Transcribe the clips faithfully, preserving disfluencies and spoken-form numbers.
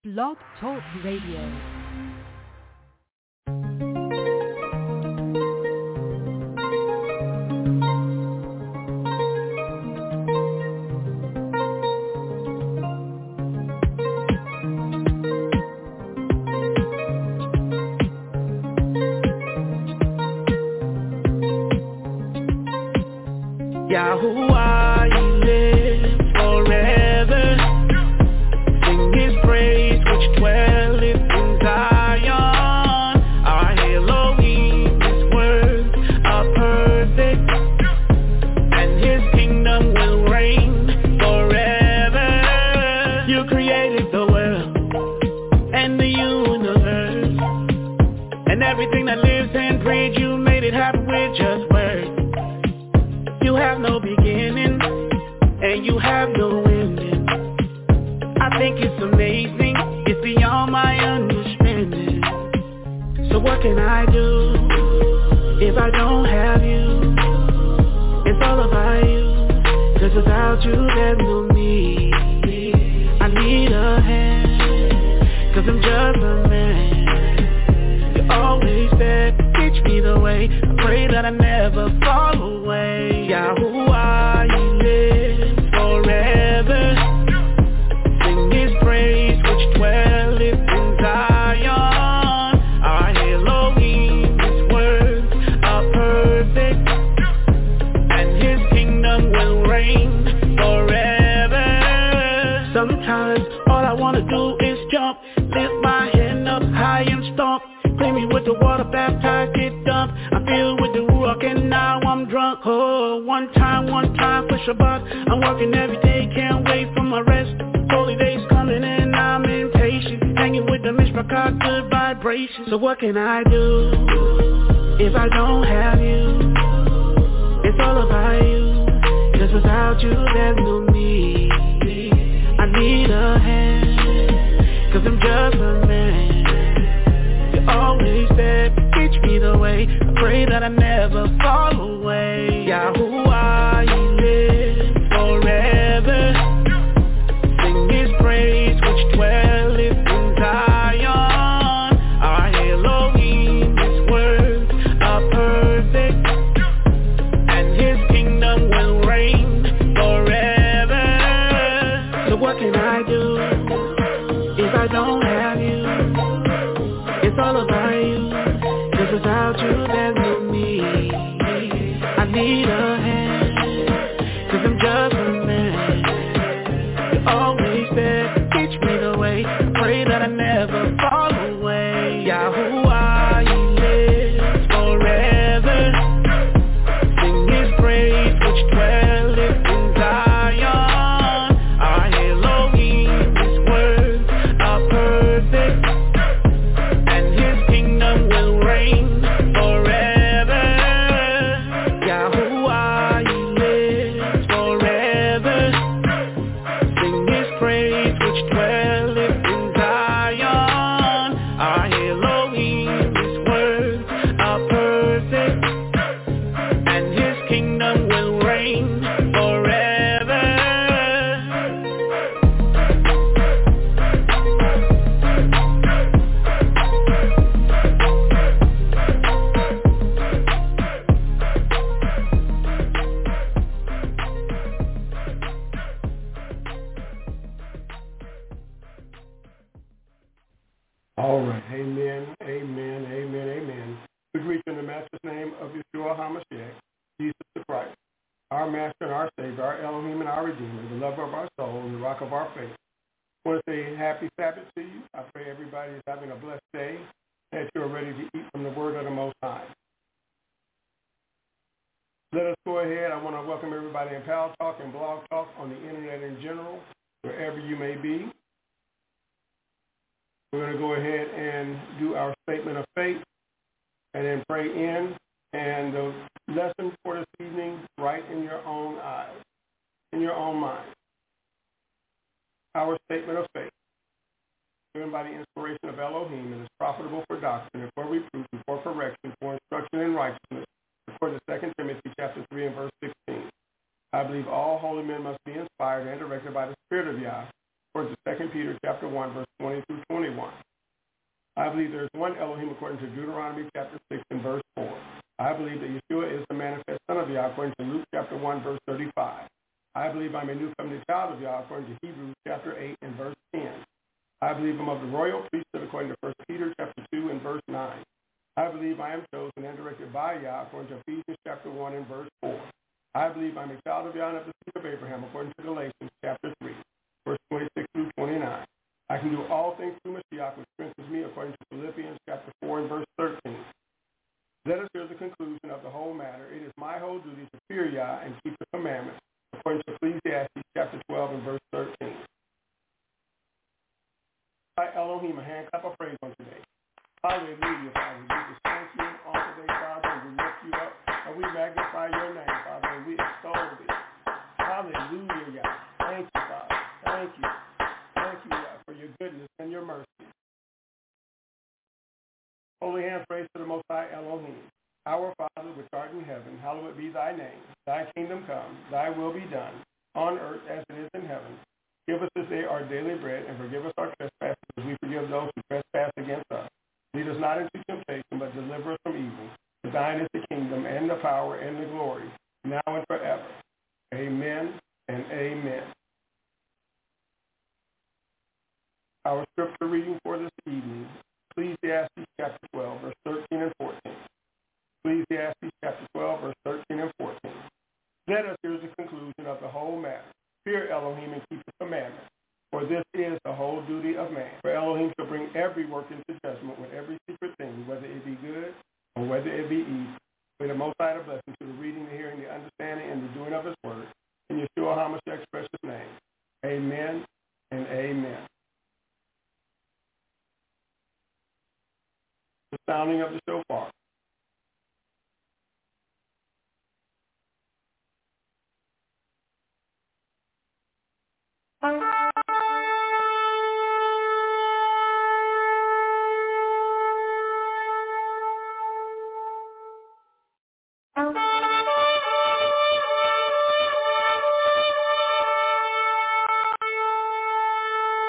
Blog Talk Radio. Yahuwah, He lives forever. Sing His praise, which dwelleth in Zion. Our Elohim, His words are perfect, and His kingdom will reign forever. You created the world and the universe, and everything that lives and breathes. You made it happen with just words. You have no beginning, and you have no ending. I think it's amazing, it's beyond my understanding. So what can I do if I don't have you? It's all about you, 'cause without you there's no me. I need a hand, 'cause I'm just a man. You're always there, teach me the way. I pray that I never fall away. Yahuwah, He lives forever. Sing His praise, which dwelleth in Zion. Our Elohim, His words are perfect, and His kingdom will reign forever. Sometimes all I wanna do is jump, lift my hand up high and stomp. Clean me with the water, baptize, get dumped. I'm filled with the Ruach and now I'm drunk. Oh, one time, one time for Shabbat. I'm working every day, can't wait for my rest. Holy days coming and I'm impatient. Hanging with the Mishpachah, good vibrations. So what can I do if I don't have you? It's all about you, 'cause without you there's no me. I need a hand, 'cause I'm just a man. Always there, teach me the way. I pray that I never fall away. Yahuwah, He lives forever. Sing His praise, which dwelleth in Zion. Our Elohim, His words are perfect, and His kingdom will reign forever. So what can I do if I don't have you? It's all about you, 'cause without you there's no me. I need a hand, 'cause I'm just a man. You're always there, teach me the way. I pray that I never fall away. Yahuwah, He lives forever. Sing His praise, which dwelleth in Zion. Our Elohim, His words are perfect, will reign forever. Yahuwah, He lives forever. Sing His praise, which dwelleth in Zion. Our Elohim, His words are perfect, and His kingdom will reign forever. All right. Amen, amen, amen, amen. We greet you in the Master's name of Yeshua HaMashiach, Jesus the Christ, our Master and our Savior, our Elohim and our Redeemer, the lover of our soul and the rock of our faith. I want to say happy Sabbath to you. I pray everybody is having a blessed day, that you are ready to eat from the word of the Most High. Let us go ahead. I want to welcome everybody in Pal Talk and Blog Talk, on the internet in general, wherever you may be. We're going to go ahead and do our statement of faith and then pray in. And the lesson for this evening, right in your own eyes, in your own mind. Our statement of faith, given by the inspiration of Elohim, and is profitable for doctrine and for reproof and for correction, for instruction in righteousness, according to Second Timothy chapter three and verse sixteen. I believe all holy men must be inspired and directed by the Spirit of Yah, according to Second Peter chapter one, verse twenty twenty through twenty-one. I believe there is one Elohim according to Deuteronomy chapter six and verse four. I believe that Yeshua is the manifest Son of Yah according to Luke chapter one, verse thirty-five. I believe I'm a new covenant child of Yah according to Hebrews chapter eight and verse ten. I believe I'm of the royal priesthood according to First Peter chapter two and verse nine. I believe I am chosen and directed by Yah according to Ephesians chapter one and verse four. I believe I'm a child of Yah and of the seed of Abraham according to Galatians chapter three, verse twenty-six through twenty-nine. I can do all things through Mashiach, which strengthens me according to Philippians chapter four and verse thirteen. Let us hear the conclusion of the whole matter. It is my whole duty to fear Yah and keep the commandments according to Ecclesiastes chapter twelve and verse thirteen. By Elohim, a hand clap of praise on today. Hallelujah, Father. We just thank you on today, Father, and we lift you up, and we magnify your name, Father, and we extol thee. Hallelujah, Yah. Thank you, Father. Thank you. Thank you, Yah, for your goodness and your mercy. Holy hands praise to the Most High Elohim. Our Father, which art in heaven, hallowed be thy name. Thy kingdom come, thy will be done, on earth as it is in heaven. Give us this day our daily bread, and forgive us our trespasses, as we forgive those who trespass against us. Lead us not into temptation, but deliver us from evil. For thine is the kingdom, and the power, and the glory, now and forever. Amen and amen. Our scripture reading for this evening, Ecclesiastes chapter twelve, verse thirteen and fourteen. Ecclesiastes chapter twelve, verse thirteen and fourteen. Let us hear the conclusion of the whole matter. Fear Elohim and keep the commandments, for this is the whole duty of man. For Elohim shall bring every work into judgment with every secret thing, whether it be good or whether it be evil. May the Most High a blessing to the reading, the hearing, the understanding, and the doing of his word. In Yeshua HaMashiach's precious name. Amen and amen. The sounding of the shofar.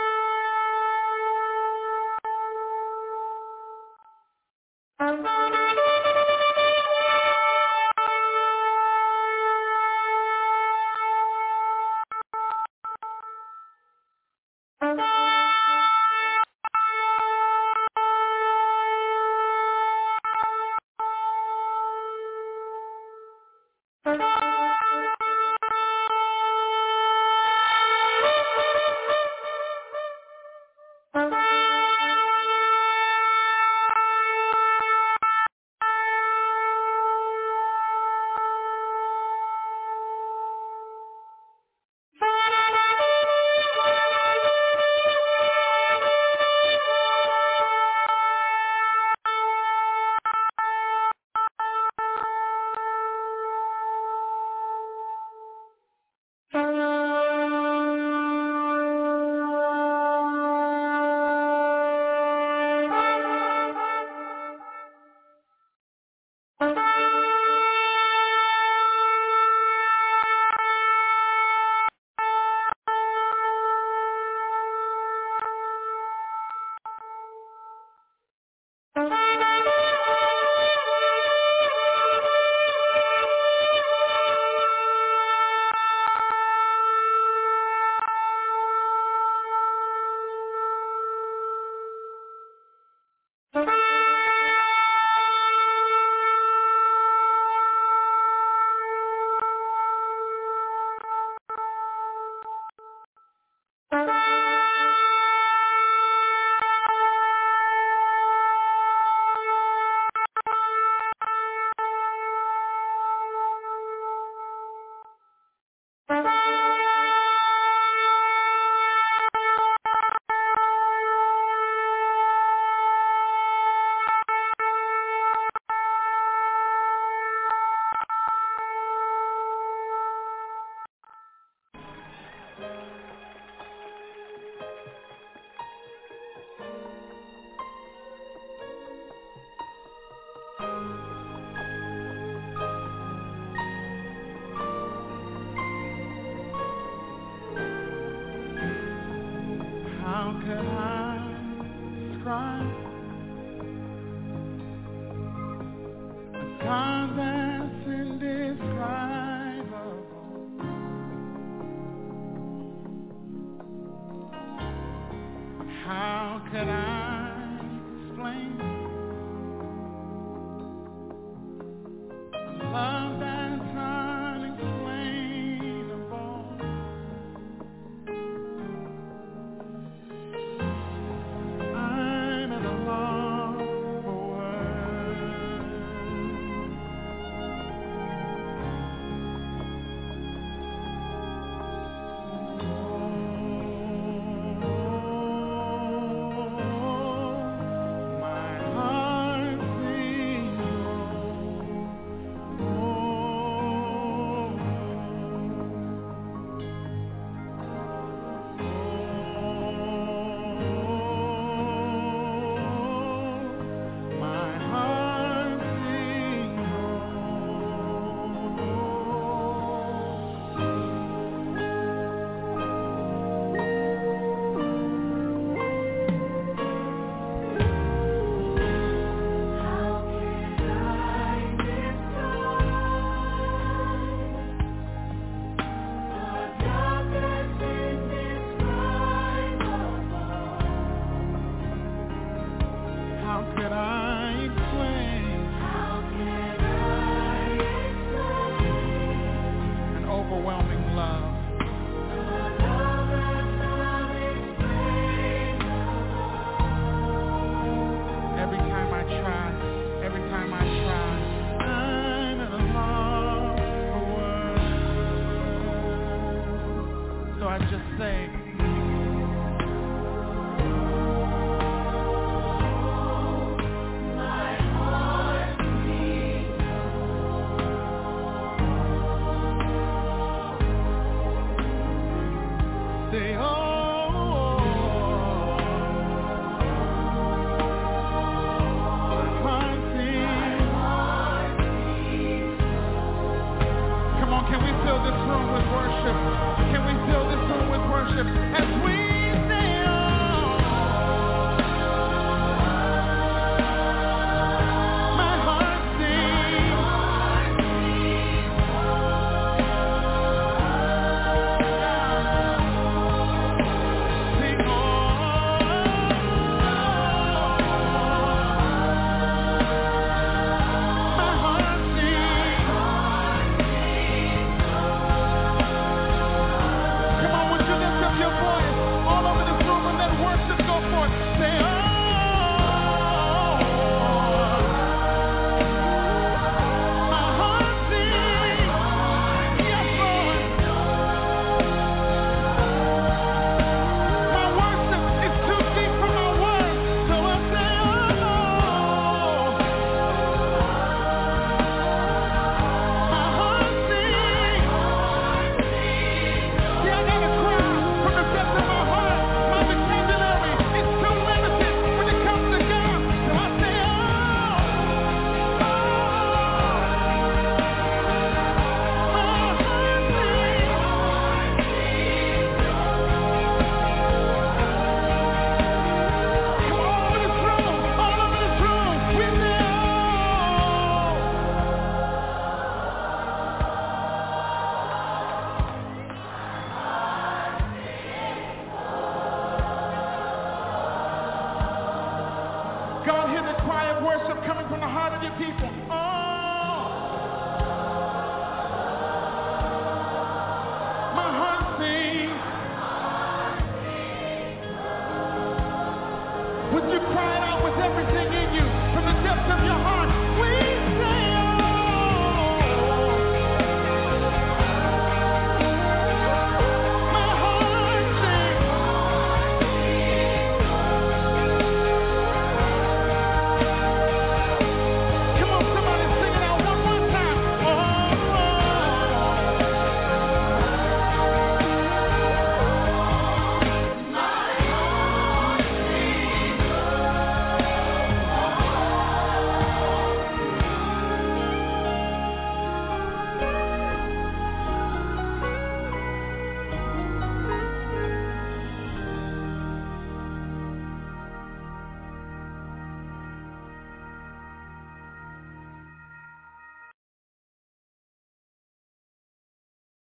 Thank you. How could I explain a love that's unexplainable? I'm at a loss for words.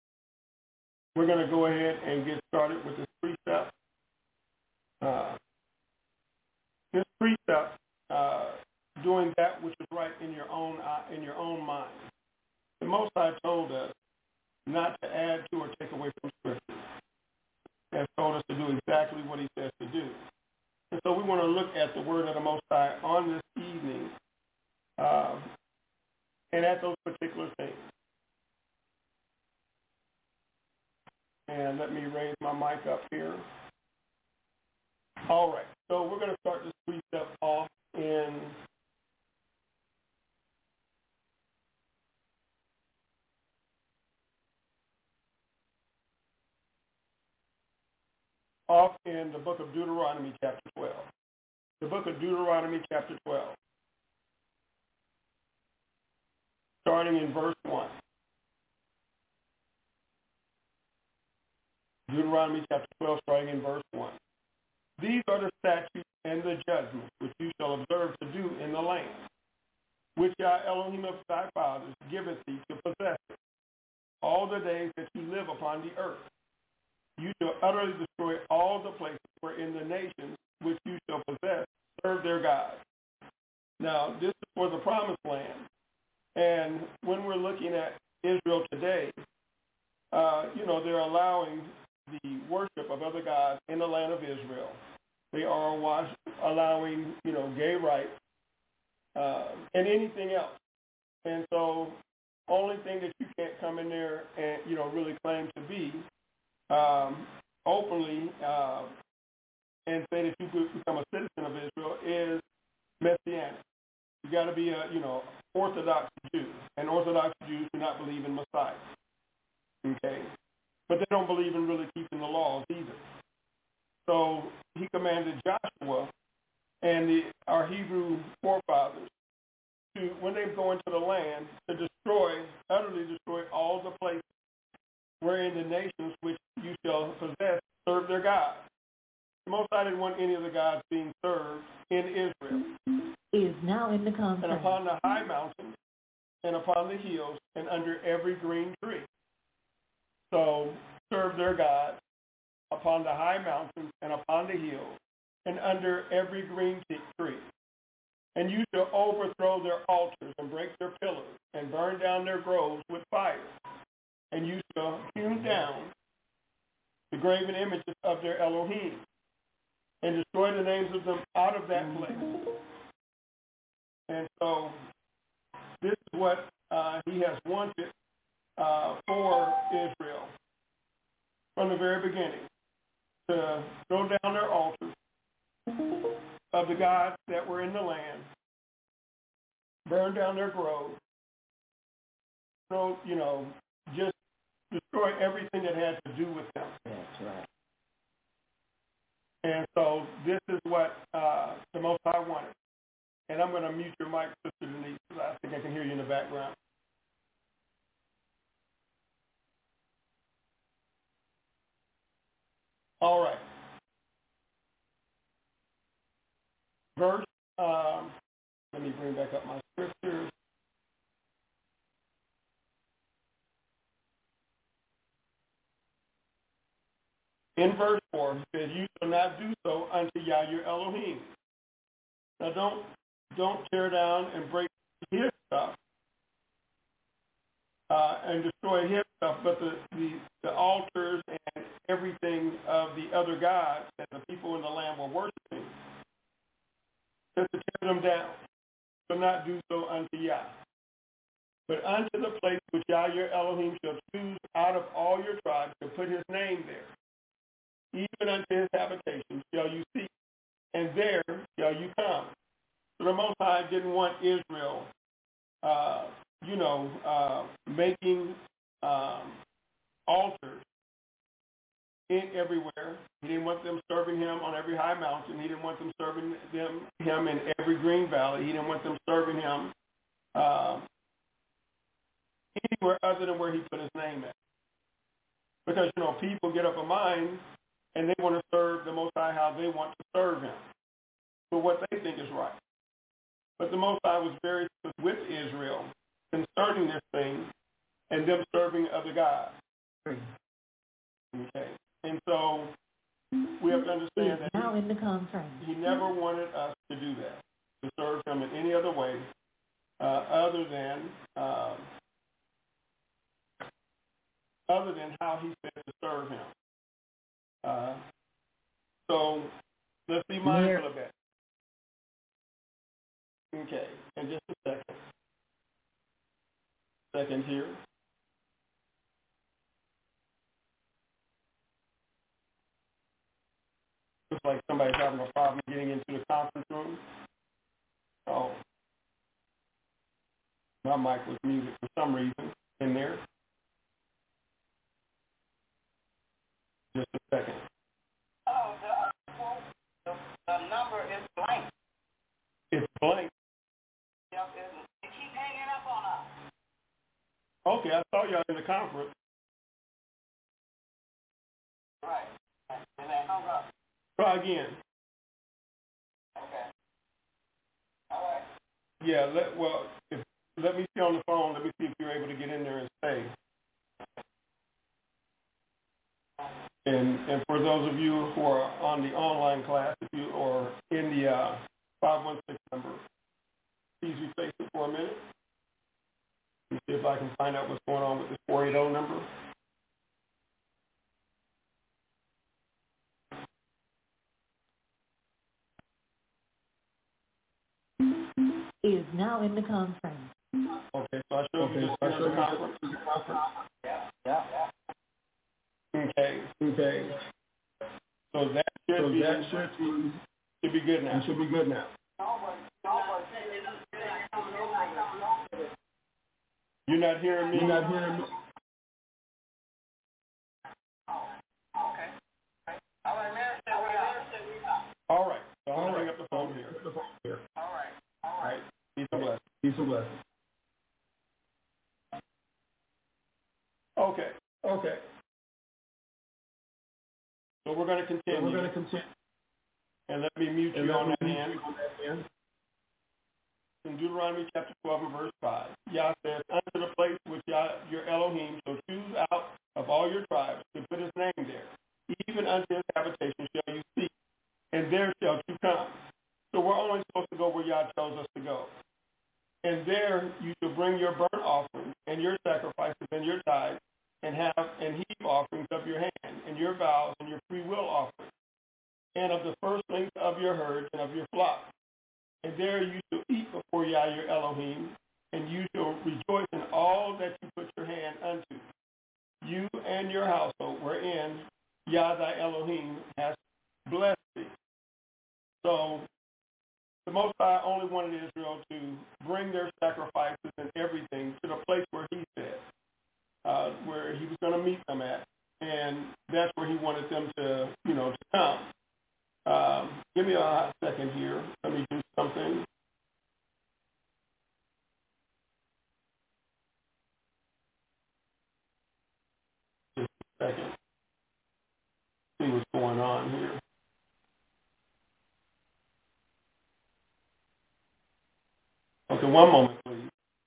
We're going to go ahead and get started with this precept. Uh, precept, uh, doing that which is right in your own uh, in your own mind. The Most High told us not to add to or take away from Scripture. He has told us to do exactly what he says to do. And so we want to look at the word of the Most High on this evening uh, and at those particular things. And let me raise my mic up here. All right, so we're going to start this precept off in off in the book of Deuteronomy chapter twelve. The book of Deuteronomy chapter twelve, starting in verse one. Deuteronomy chapter twelve, starting in verse one. These are the statutes and the judgments which you shall observe to do in the land, which Yah Elohim of thy fathers giveth thee to possess it, all the days that you live upon the earth. You shall utterly destroy all the places wherein the nations which you shall possess serve their gods. Now, this is for the promised land. And when we're looking at Israel today, uh, you know, they're allowing the worship of other gods in the land of Israel. They are wash, allowing, you know, gay rights uh, and anything else. And so only thing that you can't come in there and, you know, really claim to be um, openly uh, and say that you could become a citizen of Israel is Messianic. You got to be a, you know, Orthodox Jew. And Orthodox Jews do not believe in Messiah. Okay? But they don't believe in really keeping the laws either. So he commanded Joshua and the, our Hebrew forefathers to, when they go into the land, to destroy, utterly destroy all the places wherein the nations which you shall possess serve their gods. The Most High didn't want any of the gods being served in Israel. Is now in the conference. And upon the high mountains, and upon the hills, and under every green tree. So serve their gods upon the high mountains and upon the hills, and under every green tree. And you shall overthrow their altars and break their pillars and burn down their groves with fire. And you shall hew down the graven images of their Elohim and destroy the names of them out of that place. And so this is what uh, he has wanted uh, for Israel from the very beginning, to throw down their altars of the gods that were in the land, burn down their groves, so, you know, just destroy everything that had to do with them. That's right. And so this is what uh, the Most High wanted. And I'm going to mute your mic, Sister Denise, because I think I can hear you in the background. All right. Verse, um, let me bring back up my scriptures. In verse four, he says, you shall not do so unto Yah your Elohim. Now don't don't tear down and break his stuff uh, and destroy his stuff, but the, the, the altars and everything of the other gods that the people in the land were worshiping, just to tear them down. Shall not do so unto Yah. But unto the place which Yah your Elohim shall choose out of all your tribes to put his name there, even unto his habitation shall you seek, and there shall you come. So the Most High didn't want Israel, uh, you know, uh, making um, altars in everywhere. He didn't want them serving him on every high mountain. He didn't want them serving them him in every green valley. He didn't want them serving him uh, anywhere other than where he put his name at. Because, you know, people get up a mind and they want to serve the Most High how they want to serve him, for what they think is right. But the Most High was very with Israel concerning this thing and them serving other gods. Okay. And so we have to understand is that now he, in the conference. he never wanted us to do that, to serve him in any other way uh, other than um, other than how he said to serve him. Uh, so let's be mindful of that. Okay, and just a second. Second here. Looks like somebody's having a problem getting into the conference room. Oh, my mic was muted for some reason in there. Just a second. Oh, the, the, the number is blank. It's blank. Yep, it, it keep hanging up on us. Okay, I saw y'all in the conference. Right. And they hung up. Try again. Okay. All right. Yeah, let, well, if, let me see on the phone. Let me see if you're able to get in there and stay. And and for those of you who are on the online class, if you or in the uh, five one six number, please be patient for a minute. Let me see if I can find out what's going on with this four eight zero number. Is now in the conference. Okay, so I showed Okay, you just so I in showed the you conference. the conference. Yeah. Yeah. Okay, Okay. so that should So be that should be, should be good now. it should be good now. You're not hearing me. You're not hearing me. Okay. All right, man. All right, so I'm All gonna bring right. up the phone here. The phone here. All right. All All right. right, peace and blessings. Peace and blessings. Okay, Okay. so we're gonna So continue. we're going to continue. And let me mute And you let on me that mute end. you on that end. In Deuteronomy chapter twelve and verse five, Yah says, unto the place which Yah, your Elohim, shall choose out of all your tribes to put his name there, even unto his habitation shall you seek, and there shall you come. So we're only supposed to go where Yah tells us to go. And there you shall bring your burnt offerings and your sacrifices and your tithes, and have and heap offerings of your hand, and your vows and your free will offerings, and of the firstlings of your herds and of your flocks. And there you shall eat before Yah your Elohim, and you shall rejoice in all that you put your hand unto, you and your household, wherein Yah thy Elohim has blessed thee. So the Most High only wanted Israel to bring their sacrifices and everything to the place where he said, uh, where he was going to meet them at, and that's where he wanted them to, you know, to come. Um, give me a hot second here. Let me do something. Just a second. See what's going on here. Okay, one moment, please.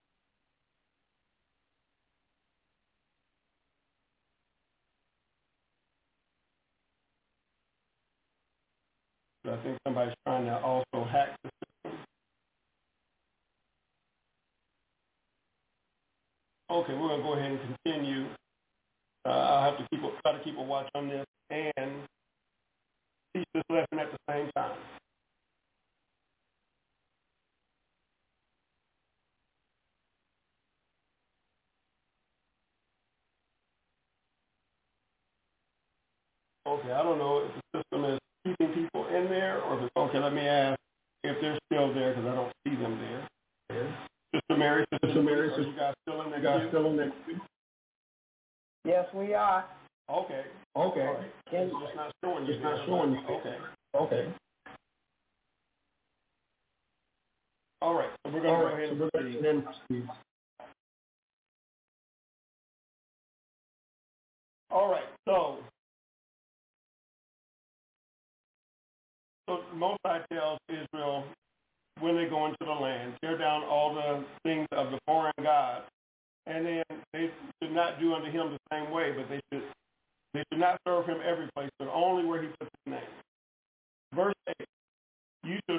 I think somebody's trying to also hack the system. Okay, we're going to go ahead and continue. Uh, I'll have to keep a, try to keep a watch on this and teach this lesson at the same time. Okay, I don't know if the system is keeping people in there or if it's okay. Let me ask if they're still there because I don't see them there. Yeah. Sister Mary, Sister, Sister Mary, are you guys still in there? You guys still in there? Yes, we are. Okay. Okay. All right. It's just not showing you. It's there. not showing you. Okay. Okay. All right. So we're going to All go right. ahead and So we're proceed. going to proceed. All right. So, so Most High tells Israel when they go into the land, tear down all the things of the foreign gods, and then they should not do unto him the same way, but they should they should not serve him every place, but only where he puts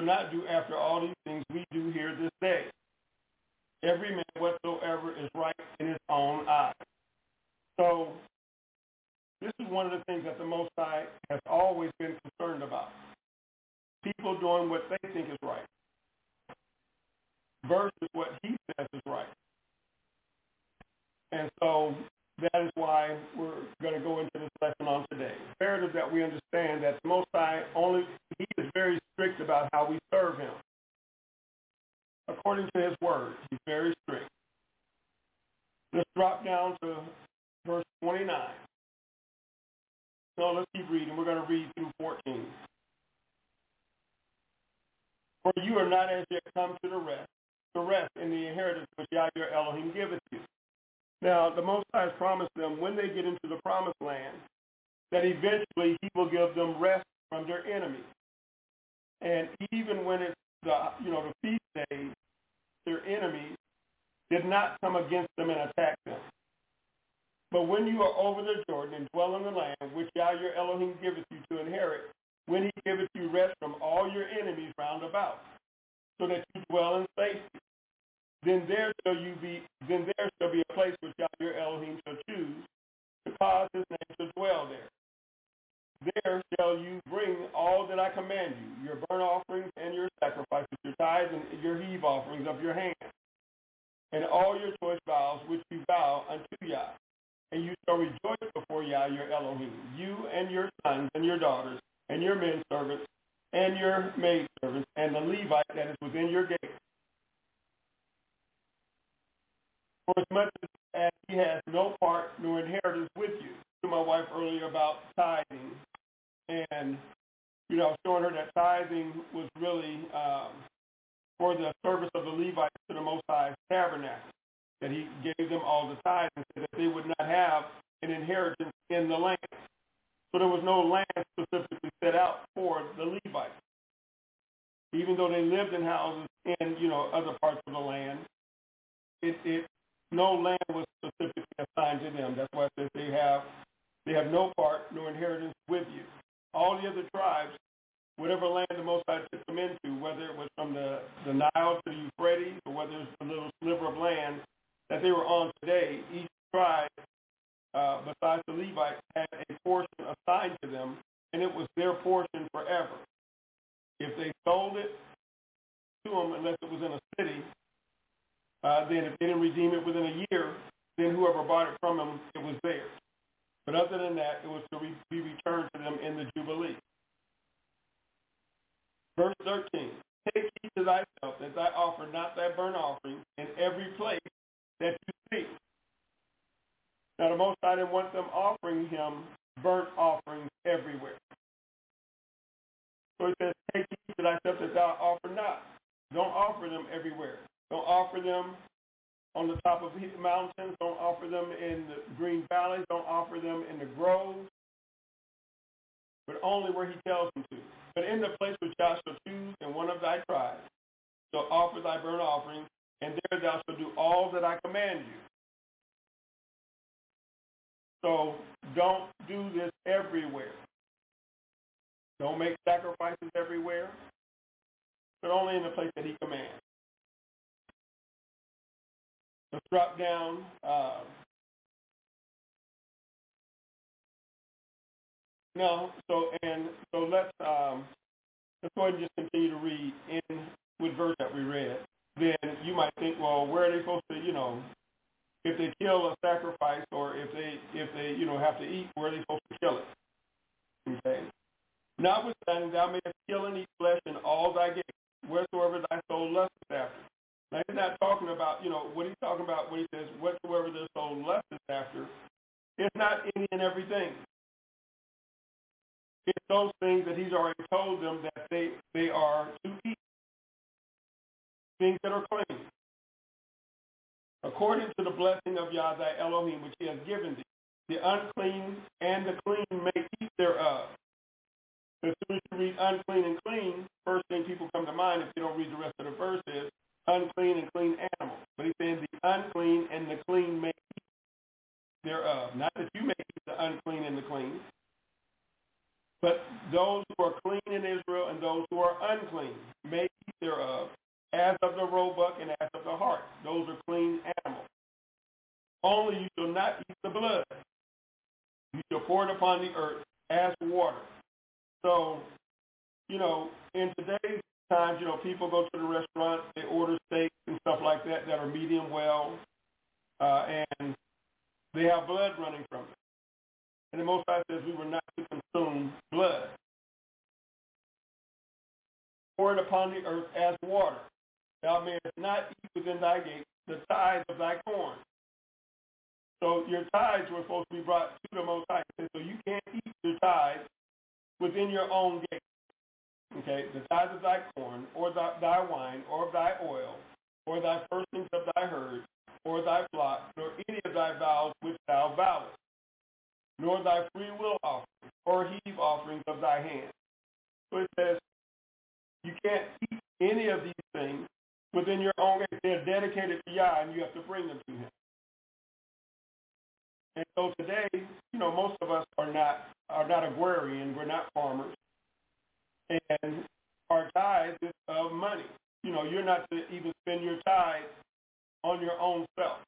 not do after all these things we do here this day. Every man whatsoever is right in his own eyes. So this is one of the things that the Most High has always been concerned about. People doing what they think is right versus what he says is right. And so that is why we're going to go into this lesson on today. It's imperative that we understand that the Most High only, he is very strict about how we serve him. According to his word, he's very strict. Let's drop down to verse twenty-nine. So let's keep reading. We're going to read through fourteen. For you are not as yet come to the rest, the rest in the inheritance which Yah your Elohim giveth you. Now, the Most High has promised them when they get into the promised land that eventually he will give them rest from their enemies. And even when it's the, you know, the feast days, their enemies did not come against them and attack them. But when you are over the Jordan and dwell in the land which Yah your Elohim giveth you to inherit, when he giveth you rest from all your enemies round about, so that you dwell in safety, then there shall you be then there shall be a place which Yah your Elohim shall choose to cause his name to dwell there. There shall you bring all that I command you, your burnt offerings and your sacrifices, your tithes and your heave offerings of your hand, and all your choice vows which you vow unto Yah. And you shall rejoice before Yah your Elohim, you and your sons and your daughters, and your men servants, and your maid servants, and the Levite that is within your gate. For as much as he has no part nor inheritance with you. To my wife earlier about tithing, and you know, showing her that tithing was really um, for the service of the Levites to the Most High's tabernacle, that he gave them all the tithes and said that they would not have an inheritance in the land. So there was no land specifically set out for the Levites. Even though they lived in houses in, you know, other parts of the land, it, it no land was specifically assigned to them. That's why it says they have they have no part nor inheritance with you. All the other tribes, whatever land the Most High took them into, whether it was from the, the Nile to the Euphrates, or whether it was a little sliver of land that they were on today, each tribe, uh, besides the Levites, had a portion assigned to them, and it was their portion forever. If they sold it to them, unless it was in a city, uh, then if they didn't redeem it within a year, then whoever bought it from them, it was theirs. But other than that, it was to re- be returned to them in the Jubilee. Verse thirteen, take heed to thyself that thou offer not thy burnt offering in every place that you see. Now the Most High didn't want them offering him burnt offerings everywhere. So he says, take heed to thyself that thou offer not. Don't offer them everywhere. Don't offer them on the top of the mountains. Don't offer them in the green valleys. Don't offer them in the groves. But only where he tells them to. But in the place which thou shalt choose in one of thy tribes, shalt offer thy burnt offering, and there thou shalt do all that I command you. So don't do this everywhere. Don't make sacrifices everywhere, but only in the place that he commands. Let's drop down. Uh, no, so and so let's um, let's go ahead and just continue to read in with verse that we read. Then you might think, well, where are they supposed to, you know, if they kill a sacrifice, or if they if they you know have to eat, where are they supposed to kill it? Okay. Notwithstanding, thou mayest kill and eat flesh in all thy gates, wheresoever thy soul lusteth after. Now, he's not talking about, you know, what he's talking about when he says, whatsoever their soul lusteth after, it's not any and everything. It's those things that he's already told them that they, they are to eat, things that are clean, according to the blessing of Yah thy Elohim, which he has given thee. The unclean and the clean may eat thereof. As soon as you read unclean and clean, first thing people come to mind, if you don't read the rest of the verse, is unclean and clean animals. But he's saying the unclean and the clean may eat thereof. Not that you may eat the unclean and the clean, but those who are clean in Israel and those who are unclean. unclean may eat thereof, as of the roebuck and as of the hart. Those are clean animals. Only you shall not eat the blood. You shall pour it upon the earth as water. So, you know, in today's times, you know, people go to the restaurant, they order steaks and stuff like that that are medium well, uh, and they have blood running from it. And the Most High says we were not to consume blood. Pour it upon the earth as water. Thou mayest not eat within thy gate the tithes of thy corn. So your tithes were supposed to be brought to the Most High. So you can't eat your tithes within your own gate. Okay, the tithes of thy corn, or thy, thy wine, or of thy oil, or thy firstlings of thy herd, or thy flock, nor any of thy vows which thou vowest, nor thy free will offerings, or heave offerings of thy hand. So it says, you can't eat any of these things within your own gate. They're dedicated to Yah, and you have to bring them to him. And so today, you know, most of us are not are not agrarian. We're not farmers. And our tithe is of money. You know, you're not to even spend your tithe on your own self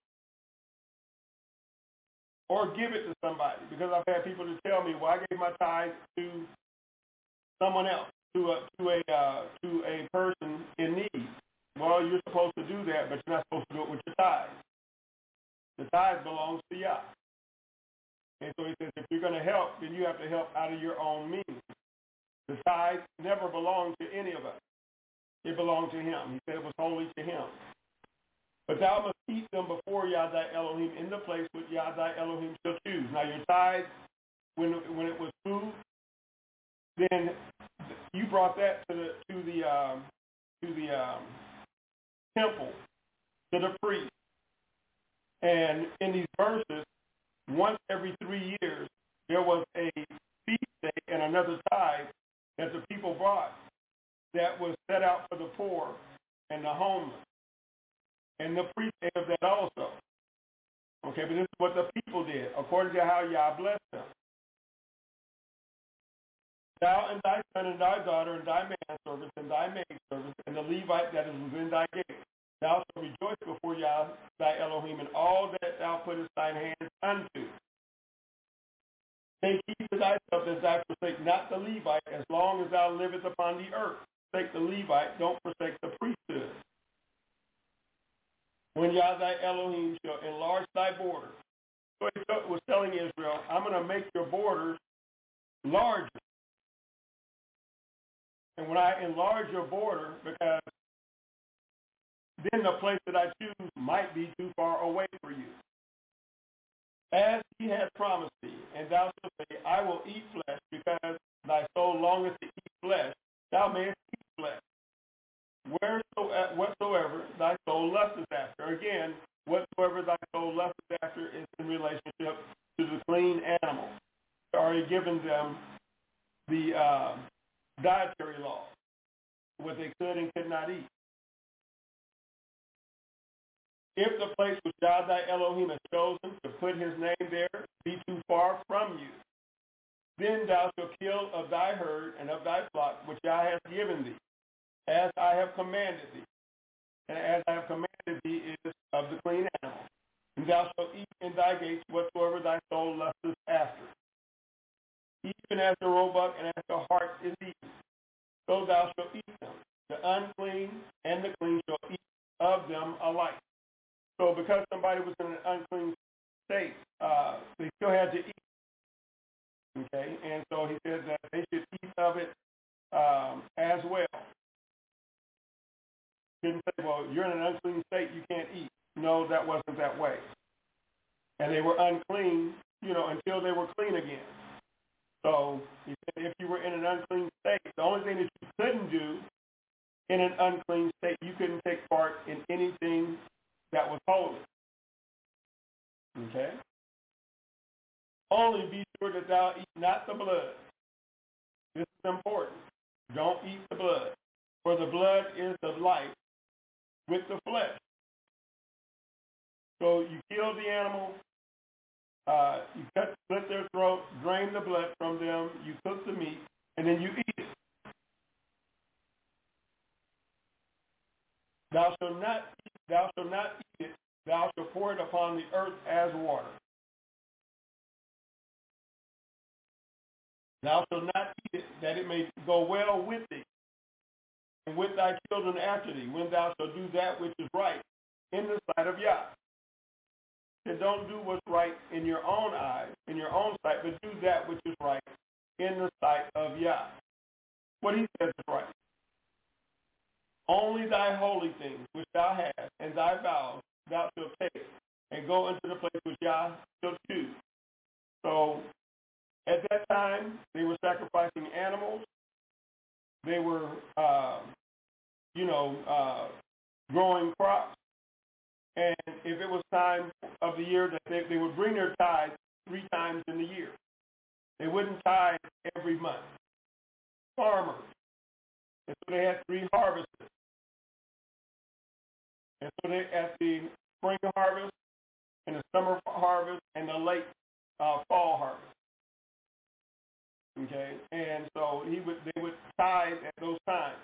or give it to somebody. Because I've had people to tell me, well, I gave my tithe to someone else, to a to a uh, to a person in need. Well, you're supposed to do that, but you're not supposed to do it with your tithe. The tithe belongs to Yah. And so he says, if you're going to help, then you have to help out of your own means. The tithe never belonged to any of us. It belonged to him. He said it was holy to him. But thou must eat them before Yah thy Elohim in the place which Yah thy Elohim shall choose. Now your tithe, when when it was food, then you brought that to the to the um, to the um, temple, to the priest. And in these verses, once every three years, there was a feast day and another tithe that the people brought that was set out for the poor and the homeless. And the priest gave that also. Okay, but this is what the people did, according to how Yah blessed them. Thou and thy son and thy daughter and thy manservants and thy maidservants and the Levite that is within thy gate, thou shalt rejoice before Yah thy Elohim in all that thou puttest thine hands unto. Take heed to thyself that thou forsake not the Levite as long as thou livest upon the earth. Forsake the Levite, don't forsake the priesthood. When Yah thy Elohim shall enlarge thy borders. So he was telling Israel, I'm going to make your borders larger. And when I enlarge your border, because then the place that I choose might be too far away for you. As he had promised thee, and thou shalt say, I will eat flesh, because thy soul longeth to eat flesh, thou mayest eat flesh. Wheresoever, whatsoever thy soul lusteth after. Again, whatsoever thy soul lusteth after is in relationship to the clean animal. I've already given them the uh, dietary law, what they could and could not eat. If the place which Yah thy Elohim has chosen to put his name there be too far from you, then thou shalt kill of thy herd and of thy flock which Yah hath given thee, as I have commanded thee. And as I have commanded thee is of the clean animal. And thou shalt eat in thy gates whatsoever thy soul lusteth after. Even as the roebuck and as the hart is eaten, so thou shalt eat them. The unclean and the clean shall eat of them alike. So because somebody was in an unclean state, uh, they still had to eat. Okay? And so he said that they should eat of it um, as well. He didn't say, well, you're in an unclean state, you can't eat. No, that wasn't that way. And they were unclean, you know, until they were clean again. So he said if you were in an unclean state, the only thing that you couldn't do in an unclean state, you couldn't take part in anything that was holy. Okay? Only be sure that thou eat not the blood. This is important. Don't eat the blood. For the blood is the life with the flesh. So you kill the animal, uh, you cut, slit their throat, drain the blood from them, you cook the meat, and then you eat it. Thou shalt not eat, thou shalt not eat it, thou shalt pour it upon the earth as water. Thou shalt not eat it, that it may go well with thee, and with thy children after thee, when thou shalt do that which is right in the sight of Yah. And don't do what's right in your own eyes, in your own sight, but do that which is right in the sight of Yah. What he says is right. Only thy holy things which thou hast, and thy vows thou shalt take, and go into the place which Yah shall choose. So at that time, they were sacrificing animals. They were, uh, you know, uh, growing crops. And if it was time of the year that they, they would bring their tithes three times in the year. They wouldn't tithe every month. Farmers. And so they had three harvests. And so they, at the spring harvest, and the summer harvest, and the late uh, fall harvest. Okay? And so he would, they would tithe at those times.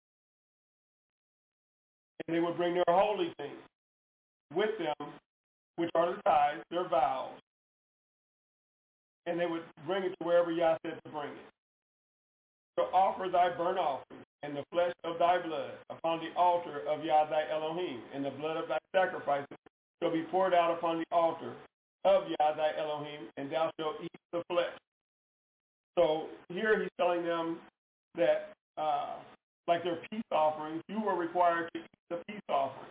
And they would bring their holy things with them, which are the tithes, their vows, and they would bring it to wherever Yah said to bring it. So offer thy burnt offering and the flesh of thy blood upon the altar of Yah thy Elohim, and the blood of thy sacrifices shall be poured out upon the altar of Yah thy Elohim, and thou shalt eat the flesh. So here he's telling them that, uh, like their peace offerings, you were required to eat the peace offering.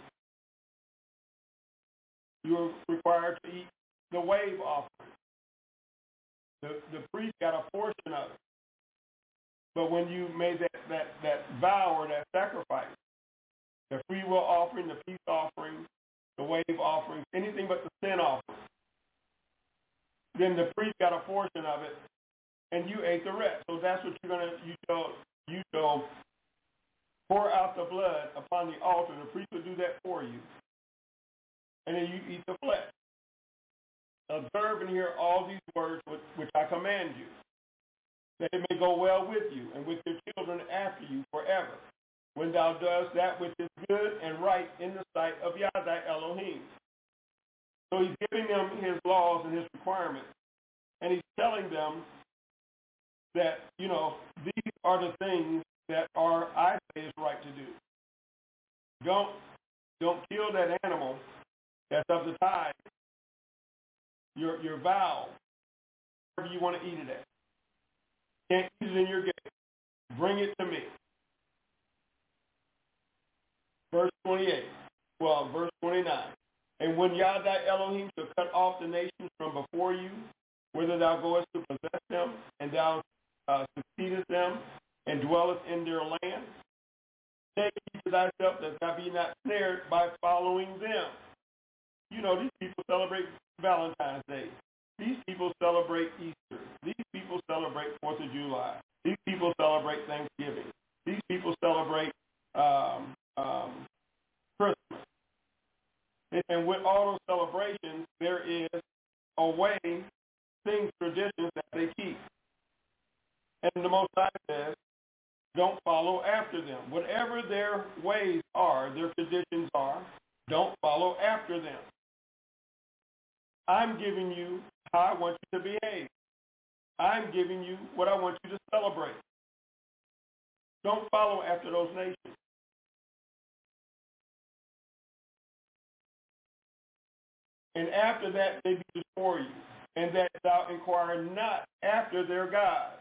You were required to eat the wave offering. The, the priest got a portion of it. But when you made that, that, that vow or that sacrifice, the free will offering, the peace offering, the wave offering, anything but the sin offering, then the priest got a portion of it, and you ate the rest. So that's what you're gonna you shall you shall pour out the blood upon the altar. The priest will do that for you. And then you eat the flesh. Observe and hear all these words which, which I command you, that it may go well with you and with your children after you forever, when thou doest that which is good and right in the sight of Yah thy Elohim. So he's giving them his laws and his requirements, and he's telling them that, you know, these are the things that are, I say, is right to do. Don't, don't kill that animal that's of the tithe, your your vow, wherever you want to eat it at. Can't eat it in your gate. Bring it to me. Verse twenty-eight. Well, verse twenty-nine. And when Yah thy Elohim shall cut off the nations from before you, whither thou goest to possess them, and thou uh, succeedest them, and dwellest in their land, take heed to thyself that thou be not snared by following them. You know, these people celebrate Valentine's Day. These people celebrate Easter. These people celebrate fourth of July. These people celebrate Thanksgiving. These people celebrate um, um, Christmas. And with all those celebrations, there is a way, things, traditions that they keep. And the Most High says, don't follow after them. Whatever their ways are, their traditions are, don't follow after them. I'm giving you how I want you to behave. I'm giving you what I want you to celebrate. Don't follow after those nations. And after that they be before you, and that thou inquire not after their gods,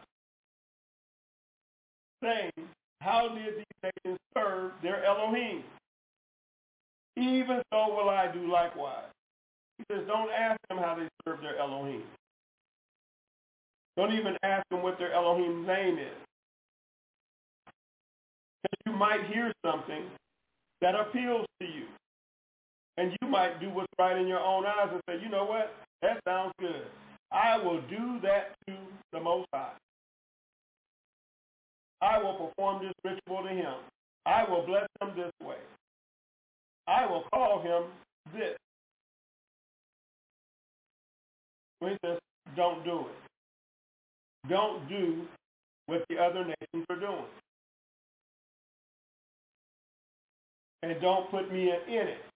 saying, how did these nations serve their Elohim? Even so will I do likewise. He says, don't ask them how they serve their Elohim. Don't even ask them what their Elohim's name is. Because you might hear something that appeals to you. And you might do what's right in your own eyes and say, you know what? That sounds good. I will do that to the Most High. I will perform this ritual to him. I will bless him this way. I will call him this. When he says, don't do it. Don't do what the other nations are doing. and don't put me in, in it.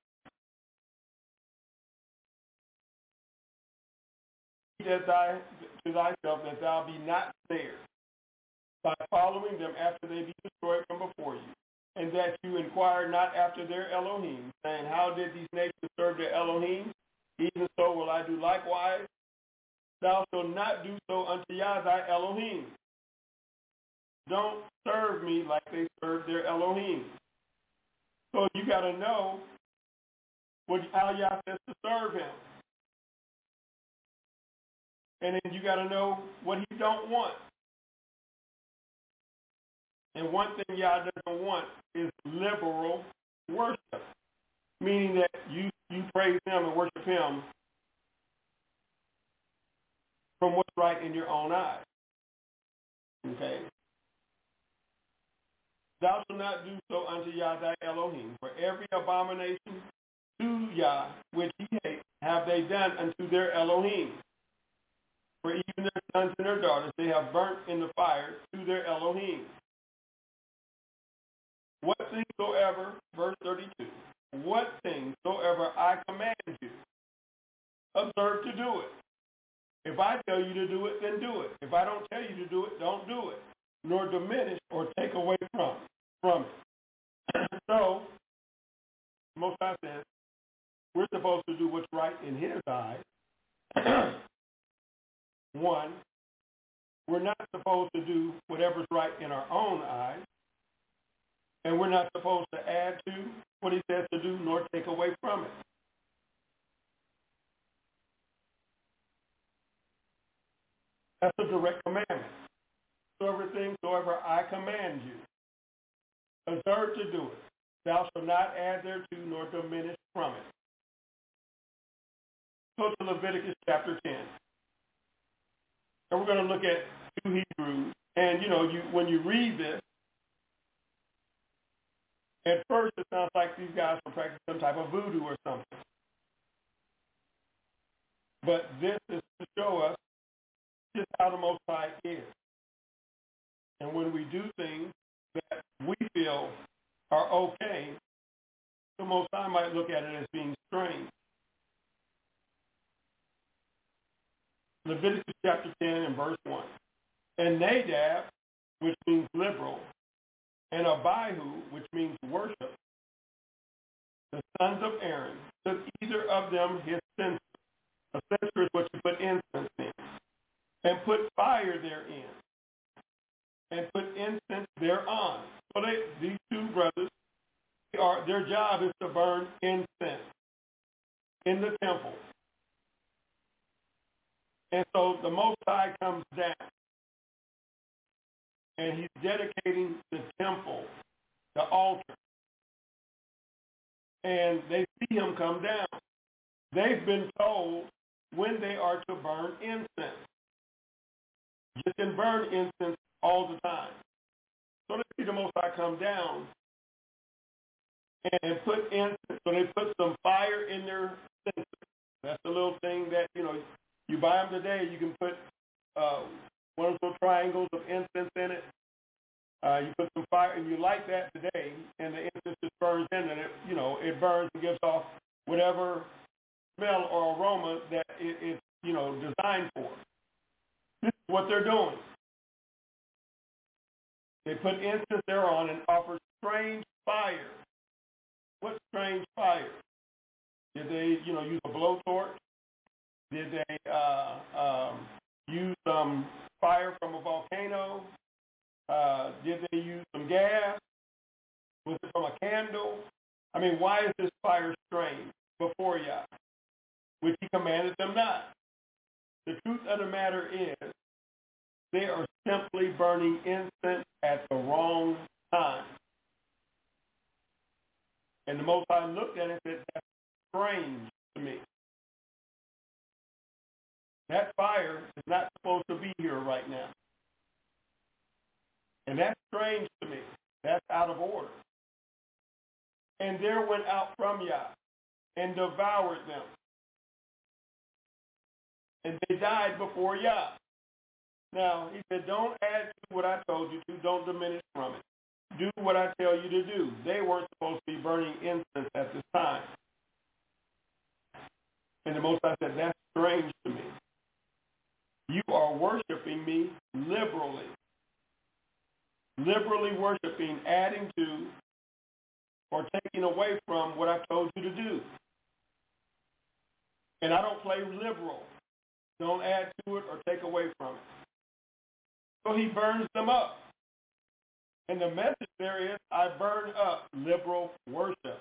That thy, to thyself that thou be not snared by following them after they be destroyed from before you, and that you inquire not after their Elohim, saying, how did these nations serve their Elohim? Even so will I do likewise. Thou shalt not do so unto Yah thy Elohim. Don't serve me like they serve their Elohim. So you got to know what how Yah says to serve him. And then you got to know what he don't want. And one thing Yah doesn't want is liberal worship, meaning that you, you praise him and worship him from what's right in your own eyes. Okay? Thou shalt not do so unto Yah thy Elohim, for every abomination to Yah which he hates have they done unto their Elohim. For even their sons and their daughters they have burnt in the fire to their Elohim. What things soever, verse thirty-two, what things soever I command you, observe to do it. If I tell you to do it, then do it. If I don't tell you to do it, don't do it, nor diminish or take away from, from it. So, Most High says, we're supposed to do what's right in his eyes. One, we're not supposed to do whatever's right in our own eyes, and we're not supposed to add to what he says to do nor take away from it. That's a direct commandment. So everything, soever I command you, observe to do it. Thou shalt not add thereto nor diminish from it. Go to Leviticus chapter ten. And we're going to look at two Hebrews. And, you know, you when you read this, at first it sounds like these guys were practicing some type of voodoo or something. But this is to show us just how the Most High is. And when we do things that we feel are okay, the Most High might look at it as being strange. Leviticus chapter ten and verse one. And Nadab, which means liberal, and Abihu, which means worship, the sons of Aaron, took either of them his censer. A censer is what you put incense in, and put fire therein, and put incense thereon. So they, these two brothers, they are, their job is to burn incense in the temple. And so the Most High comes down, and he's dedicating the temple, the altar. And they see him come down. They've been told when they are to burn incense. You can burn incense all the time. So they see the Most High come down and put incense. So they put some fire in their censer. That's the little thing that, you know, you buy them today. You can put uh, one of those triangles of incense in it. Uh, you put some fire, and you light that today, and the incense just burns in, and it, you know, it burns and gives off whatever smell or aroma that it, it's, you know, designed for. This is what they're doing. They put incense thereon and offer strange fire. What strange fire? Did they, you know, use a blowtorch? Did they uh, um, use some fire from a volcano? Uh, did they use some gas? Was it from a candle? I mean, why is this fire strange before Yah, which he commanded them not? The truth of the matter is they are simply burning incense at the wrong time. And the Most High looked at it and said, that's strange to me. That fire is not supposed to be here right now. And that's strange to me. That's out of order. And there went out from Yah and devoured them. And they died before Yah. Now, he said, don't add to what I told you to. Don't diminish from it. Do what I tell you to do. They weren't supposed to be burning incense at this time. And the Most High said, that's strange to me. You are worshiping me liberally. Liberally worshiping, adding to, or taking away from what I've told you to do. And I don't play liberal. Don't add to it or take away from it. So he burns them up. And the message there is, I burn up liberal worship.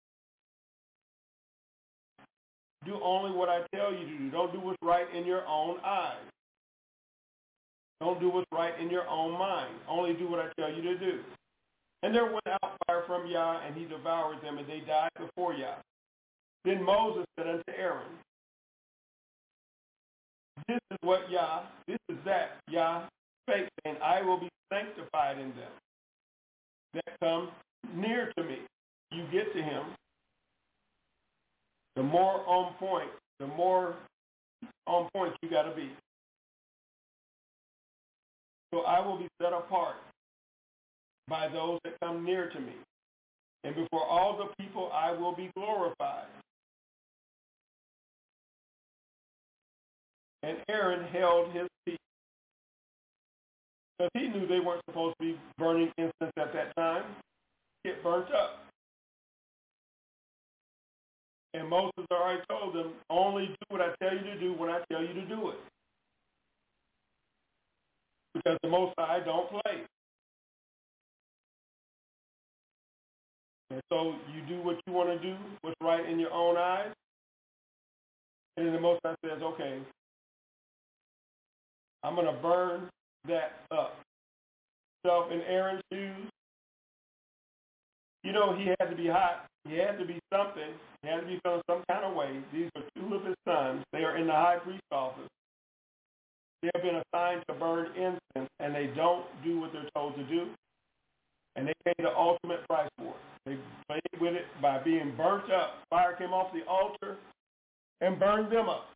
Do only what I tell you to do. Don't do what's right in your own eyes. Don't do what's right in your own mind. Only do what I tell you to do. And there went out fire from Yah, and he devoured them, and they died before Yah. Then Moses said unto Aaron, this is what Yah, this is that Yah spake, and I will be sanctified in them that come near to me. You get to him, the more on point, the more on point you got to be. So I will be set apart by those that come near to me. And before all the people I will be glorified. And Aaron held his peace. Because he knew they weren't supposed to be burning incense at that time. Get burnt up. And Moses already told them, only do what I tell you to do when I tell you to do it. Because the Most High don't play. And so you do what you want to do, what's right in your own eyes. And then the Most High says, okay, I'm going to burn that up. Self in Aaron's shoes. You know, he had to be hot. He had to be something. He had to be feeling some kind of way. These are two of his sons. They are in the high priest's office. They have been assigned to burn incense, and they don't do what they're told to do. And they paid the ultimate price for it. They played with it by being burnt up. Fire came off the altar and burned them up.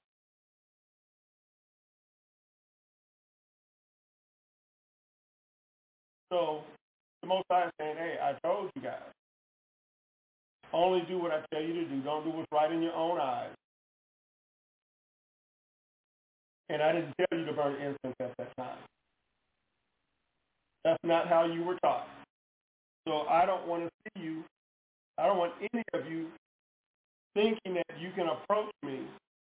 So the Most High is saying, hey, I told you guys. Only do what I tell you to do. Don't do what's right in your own eyes. And I didn't tell you to burn incense at that time. That's not how you were taught. So I don't want to see you, I don't want any of you thinking that you can approach me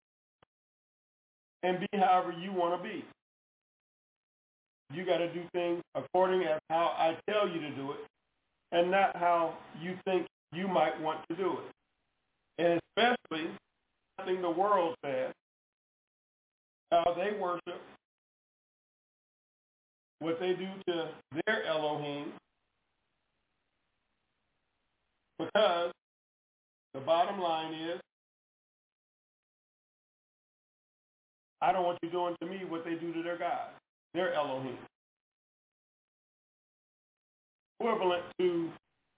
and be however you want to be. You got to do things according as how I tell you to do it and not how you think you might want to do it. And especially something the world says, how they worship, what they do to their Elohim, because the bottom line is, I don't want you doing to me what they do to their God, their Elohim. Equivalent to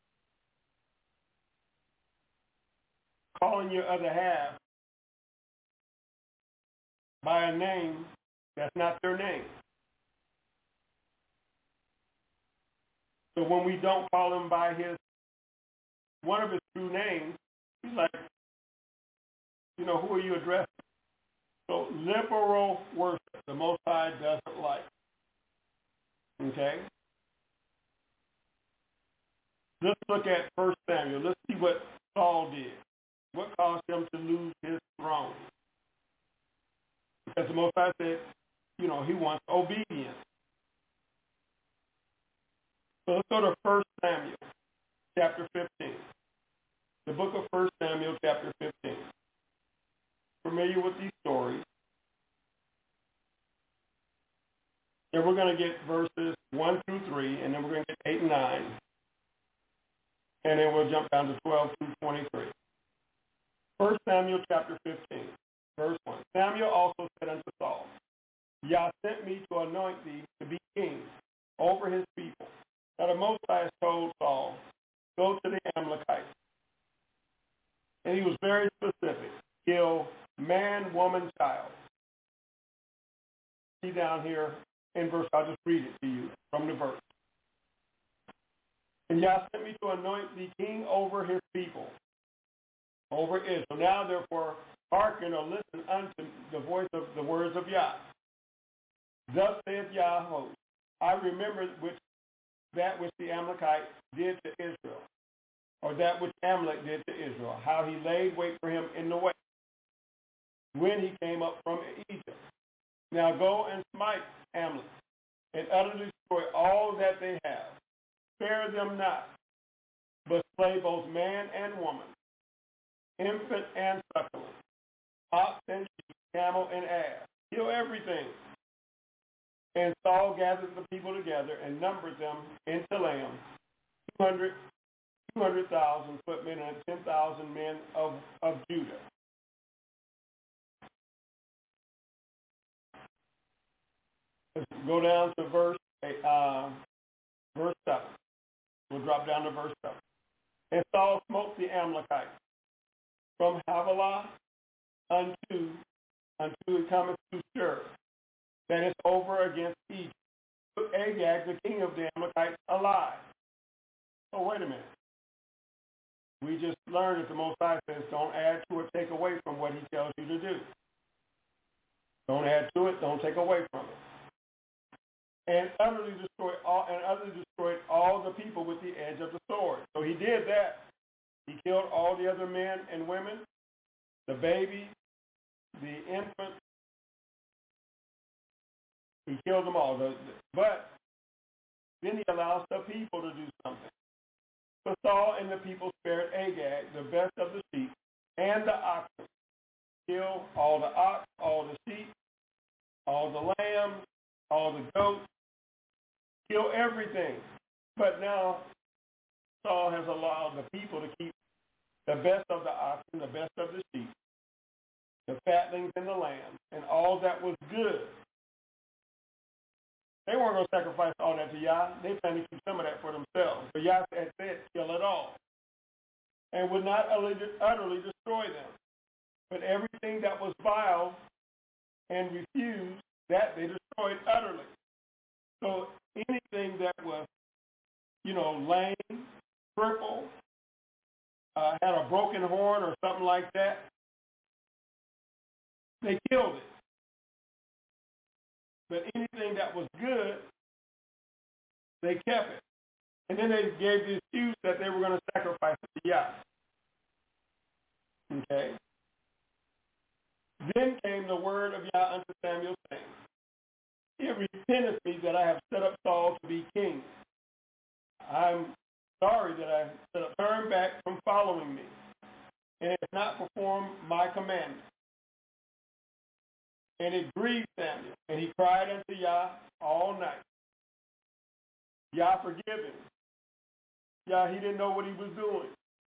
calling your other half by a name that's not their name. So when we don't call him by his one of his true names, he's like, you know, who are you addressing? So liberal worship, the Most High doesn't like. Okay? Let's look at First Samuel. Let's see what Saul did. What caused him to lose his throne? Because the Most High said, you know, he wants obedience. So let's go to First Samuel, chapter fifteen. The book of First Samuel, chapter fifteen. Familiar with these stories. And we're going to get verses one through three, and then we're going to get eight and nine. And then we'll jump down to twelve through twenty-three. First Samuel, chapter fifteen, verse one. Samuel also said unto Saul, Yah sent me to anoint thee to be king over his people. Now the Most High told Saul, go to the Amalekites. And he was very specific. Kill man, woman, child. See down here in verse, I'll just read it to you from the verse. And And Yah sent me to anoint thee king over his people, over Israel. Now therefore hearken or listen unto the voice of the words of Yah. Thus saith Yahweh, I remember which that which the Amalekites did to Israel, or that which Amalek did to Israel, how he laid wait for him in the way when he came up from Egypt. Now go and smite Amalek, and utterly destroy all that they have. Spare them not, but slay both man and woman, infant and suckling, ox and sheep, camel and ass. Kill everything. And Saul gathered the people together and numbered them in Telaim, two hundred, two hundred thousand footmen and ten thousand men of, of Judah. Let's go down to verse uh, verse seven. We'll drop down to verse seven. And Saul smote the Amalekites from Havilah unto unto it cometh to Shur, that is over against Egypt. Took Agag, the king of the Amalekites, alive. Oh, wait a minute. We just learned that the Most High says, don't add to or take away from what he tells you to do. Don't add to it, don't take away from it. And utterly destroyed all and utterly destroyed all the people with the edge of the sword. So he did that. He killed all the other men and women, the babies, the infants. He killed them all. But then he allows the people to do something. So Saul and the people spared Agag, the best of the sheep, and the oxen. Kill all the ox, all the sheep, all the lambs, all the goats. Kill everything. But now Saul has allowed the people to keep the best of the oxen, the best of the sheep, the fatlings and the lambs, and all that was good. They weren't going to sacrifice all that to Yah. They planned to keep some of that for themselves. But Yah had said, kill it all. And would not utterly destroy them. But everything that was vile and refused, that they destroyed utterly. So anything that was, you know, lame, crippled, uh, had a broken horn or something like that, they killed it. But anything that was good, they kept it. And then they gave the excuse that they were going to sacrifice it to Yah. Okay? Then came the word of Yah unto Samuel, saying, it repenteth me that I have set up Saul to be king. I'm sorry that I said, turn back from following me, and have not performed my commandment. And it grieved Samuel, and he cried unto Yah all night. Yah forgive him. Yah, he didn't know what he was doing.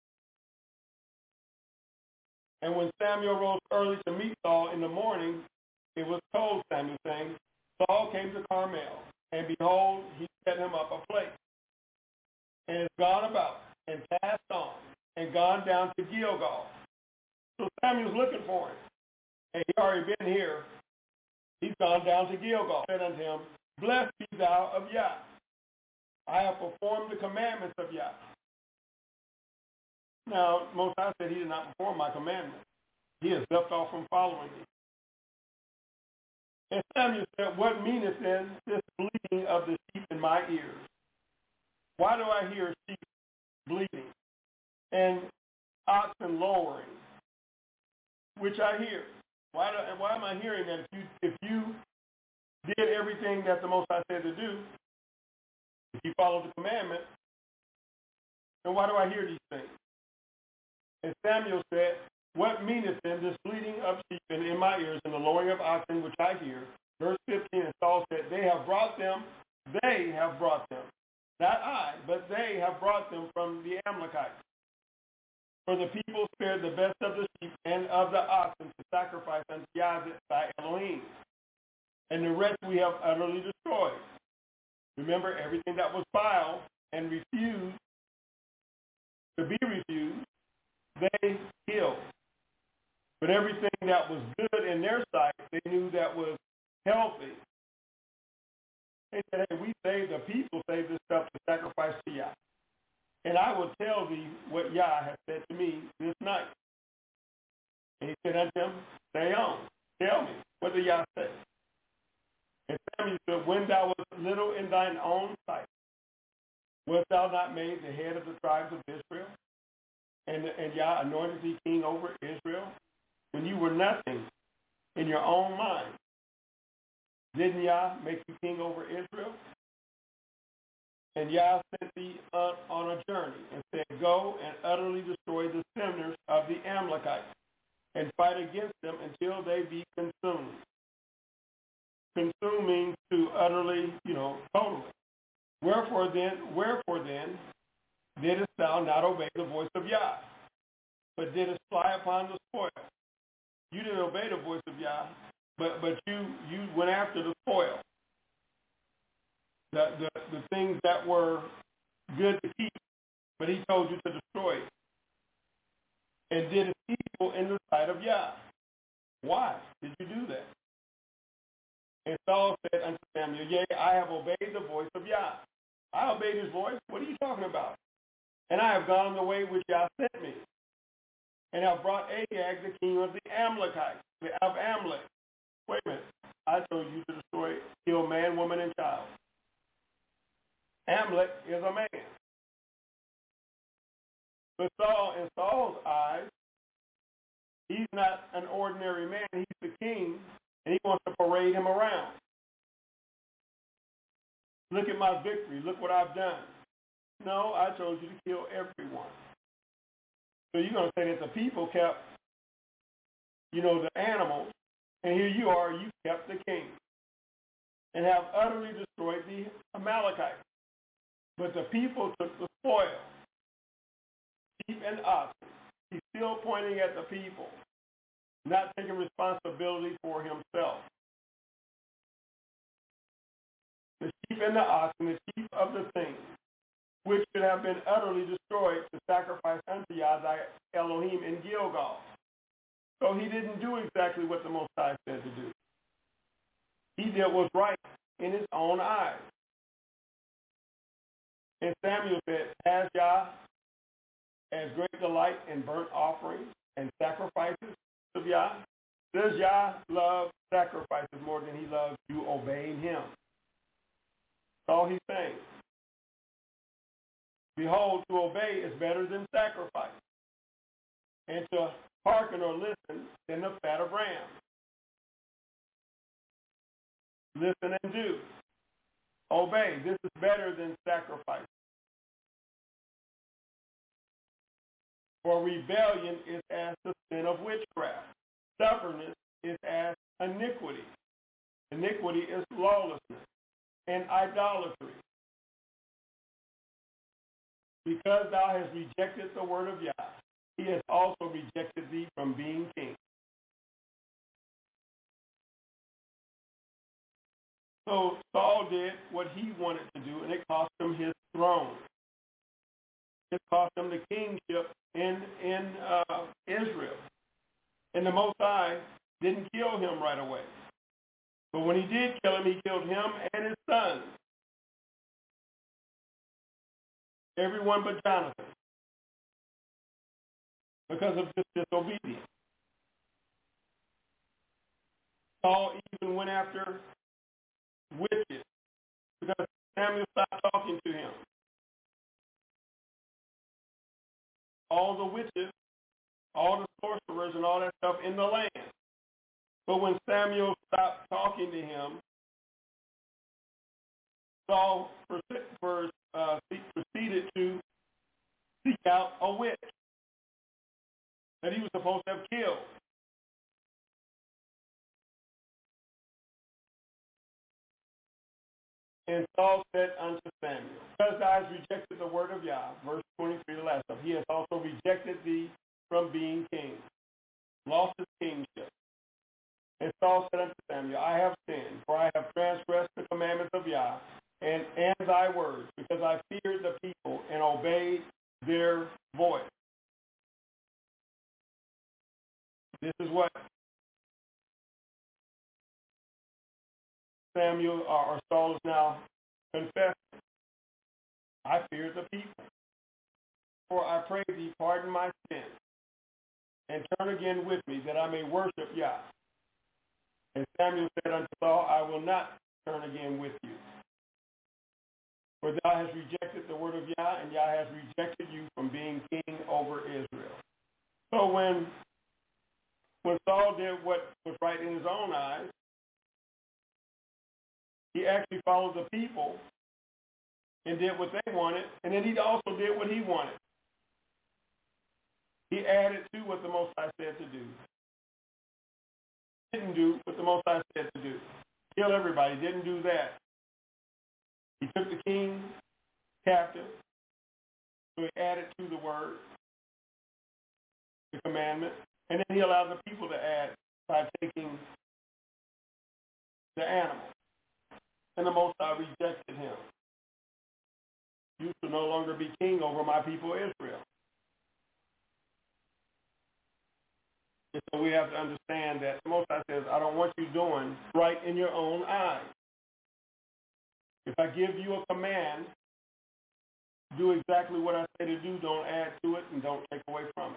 And when Samuel rose early to meet Saul in the morning, it was told Samuel, saying, Saul came to Carmel, and behold, he set him up a place, and has gone about, and passed on, and gone down to Gilgal. So Samuel's looking for him. And he already been here. He's gone down to Gilgal. Said unto him, blessed be thou of Yah. I have performed the commandments of Yah. Now, Most High said he did not perform my commandment. He has left off from following me. And Samuel said, what meaneth then this bleating of the sheep in my ears? Why do I hear sheep bleating and oxen lowering, which I hear? Why, do, why am I hearing that? If you, if you did everything that the Most High said to do, if you followed the commandment, then why do I hear these things? And Samuel said, what meaneth then this bleating of sheep in, in my ears and the lowing of oxen which I hear? Verse fifteen, and Saul said, they have brought them, they have brought them. Not I, but they have brought them from the Amalekites. For the people spared the best of the sheep and of the oxen to sacrifice unto Yahweh thy Elohim. And the rest we have utterly destroyed. Remember, everything that was vile and refused to be refused, they killed. But everything that was good in their sight, they knew that was healthy. They said, hey, we saved, the people saved this stuff to sacrifice to Yah. and I will tell thee what Yah hath said to me this night. And he said unto him, say on, tell me, what did Yah say? And Samuel said, when thou wast little in thine own sight, wast thou not made the head of the tribes of Israel? And, and Yah anointed thee king over Israel? When you were nothing in your own mind, didn't Yah make you king over Israel? And Yah sent thee on, on a journey and said, go and utterly destroy the sinners of the Amalekites and fight against them until they be consumed. Consume means to utterly, you know, totally. Wherefore then, wherefore then, didst thou not obey the voice of Yah, but didst fly upon the spoil? You didn't obey the voice of Yah, but but you you went after the spoil, the the, the things that were good to keep, but he told you to destroy it, and did evil in the sight of Yah. Why did you do that? And Saul said unto Samuel, yea, I have obeyed the voice of Yah. I obeyed his voice. What are you talking about? And I have gone the way which Yah sent me, and have brought Agag, the king of the Amalekites, of Amalek. Wait a minute. I told you to destroy, kill man, woman, and child. Amalek is a man. But Saul, in Saul's eyes, he's not an ordinary man. He's the king, and he wants to parade him around. Look at my victory. Look what I've done. No, I told you to kill everyone. So you're going to say that the people kept, you know, the animals, and here you are, you kept the king, and have utterly destroyed the Amalekites. But the people took the spoil, sheep and oxen. He's still pointing at the people, not taking responsibility for himself. The sheep and the oxen, the chief of the things, which should have been utterly destroyed to sacrifice unto Yah thy Elohim in Gilgal. So he didn't do exactly what the Most High said to do. He did what was right in his own eyes. And Samuel said, has Yah as great delight in burnt offerings and sacrifices of Yah? Does Yah love sacrifices more than he loves you obeying him? That's all he's saying. Behold, to obey is better than sacrifice, and to hearken or listen than the fat of rams. Listen and do. Obey. This is better than sacrifice. For rebellion is as the sin of witchcraft. Stubbornness is as iniquity. Iniquity is lawlessness and idolatry. Because thou hast rejected the word of Yah, he has also rejected thee from being king. So Saul did what he wanted to do, and it cost him his throne. It cost him the kingship in, in uh, Israel. And the Most High didn't kill him right away. But when he did kill him, he killed him and his sons. Everyone but Jonathan, because of this disobedience. Saul even went after witches because Samuel stopped talking to him. All the witches, all the sorcerers and all that stuff in the land. But when Samuel stopped talking to him, Saul for, uh, proceeded to seek out a witch that he was supposed to have killed. And Saul said unto Samuel, because thou hast rejected the word of Yah, verse twenty-three, the last of, he has also rejected thee from being king, lost his kingship. And Saul said unto Samuel, I have sinned, for I have transgressed the commandments of Yah, and, and thy words, because I feared the people and obeyed their voice. This is what Samuel or, or Saul is now confessing. I feared the people. therefore I pray thee, pardon my sin, and turn again with me, that I may worship Yah. And Samuel said unto Saul, I will not turn again with you. For thou hast rejected the word of Yah, and Yah has rejected you from being king over Israel. So when, when Saul did what was right in his own eyes, he actually followed the people and did what they wanted, and then he also did what he wanted. He added to what the Most High said to do. Didn't do what the Most High said to do. Kill everybody. Didn't do that. He took the king captive, so he added to the word, the commandment, and then he allowed the people to add by taking the animal. And the Most High rejected him. You shall no longer be king over my people Israel. And so we have to understand that the Most High says, I don't want you doing right in your own eyes. If I give you a command, do exactly what I say to do. Don't add to it and don't take away from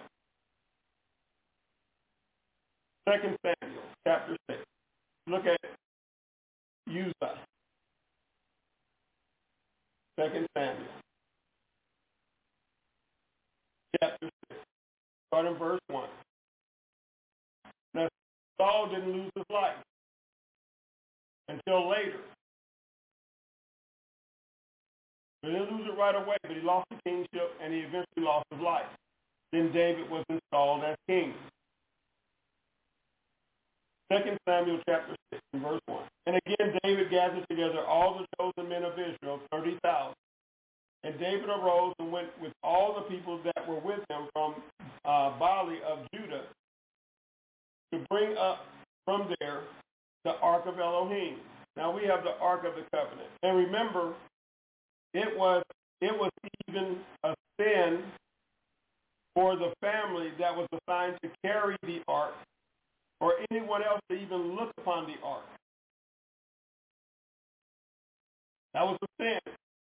it. Second Samuel, chapter six. Look at Uzzah. Second Samuel, chapter six, start in verse one. Now, Saul didn't lose his life until later. He didn't lose it right away, but he lost the kingship and he eventually lost his life. Then David was installed as king. Second Samuel chapter six and verse one. And again David gathered together all the chosen men of Israel, thirty thousand. And David arose and went with all the people that were with him from uh, Bali of Judah to bring up from there the Ark of Elohim. Now we have the Ark of the Covenant. And remember, it was it was even a sin for the family that was assigned to carry the Ark, or anyone else to even look upon the ark. That was a sin.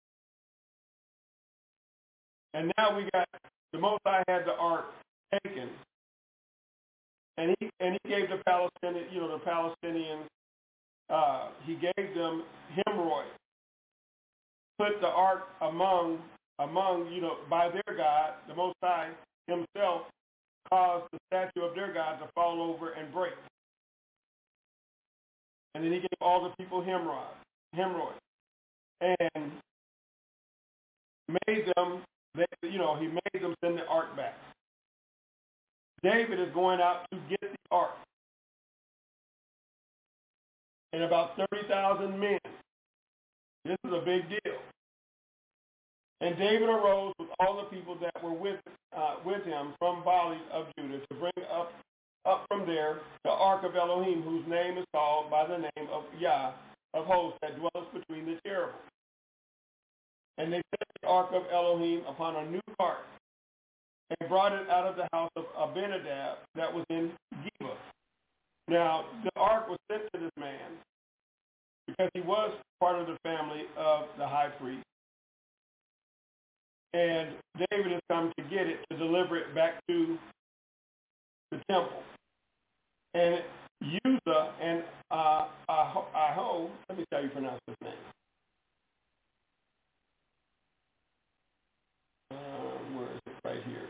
And now we got, the Most High had the ark taken, and he and he gave the Palestinian, you know, the Palestinians, uh, he gave them hemorrhoids. Put the ark among among, you know, by their God, the Most High himself caused the statue of their God to fall over and break. And then he gave all the people hemorrhoids, hemorrhoids, and made them, they, you know, he made them send the ark back. David is going out to get the ark. And about thirty thousand men. This is a big deal. And David arose with all the people that were with uh, with him from Bali of Judah to bring up up from there the Ark of Elohim, whose name is called by the name of Yah of hosts, that dwelleth between the cherubims. And they set the Ark of Elohim upon a new cart and brought it out of the house of Abinadab that was in Geba. Now, the ark was sent to this man because he was part of the family of the high priest. And David has come to get it, to deliver it back to the temple. And Uzzah and uh, Aho, Aho, let me tell you pronounce his name. Uh, where is it? Right here.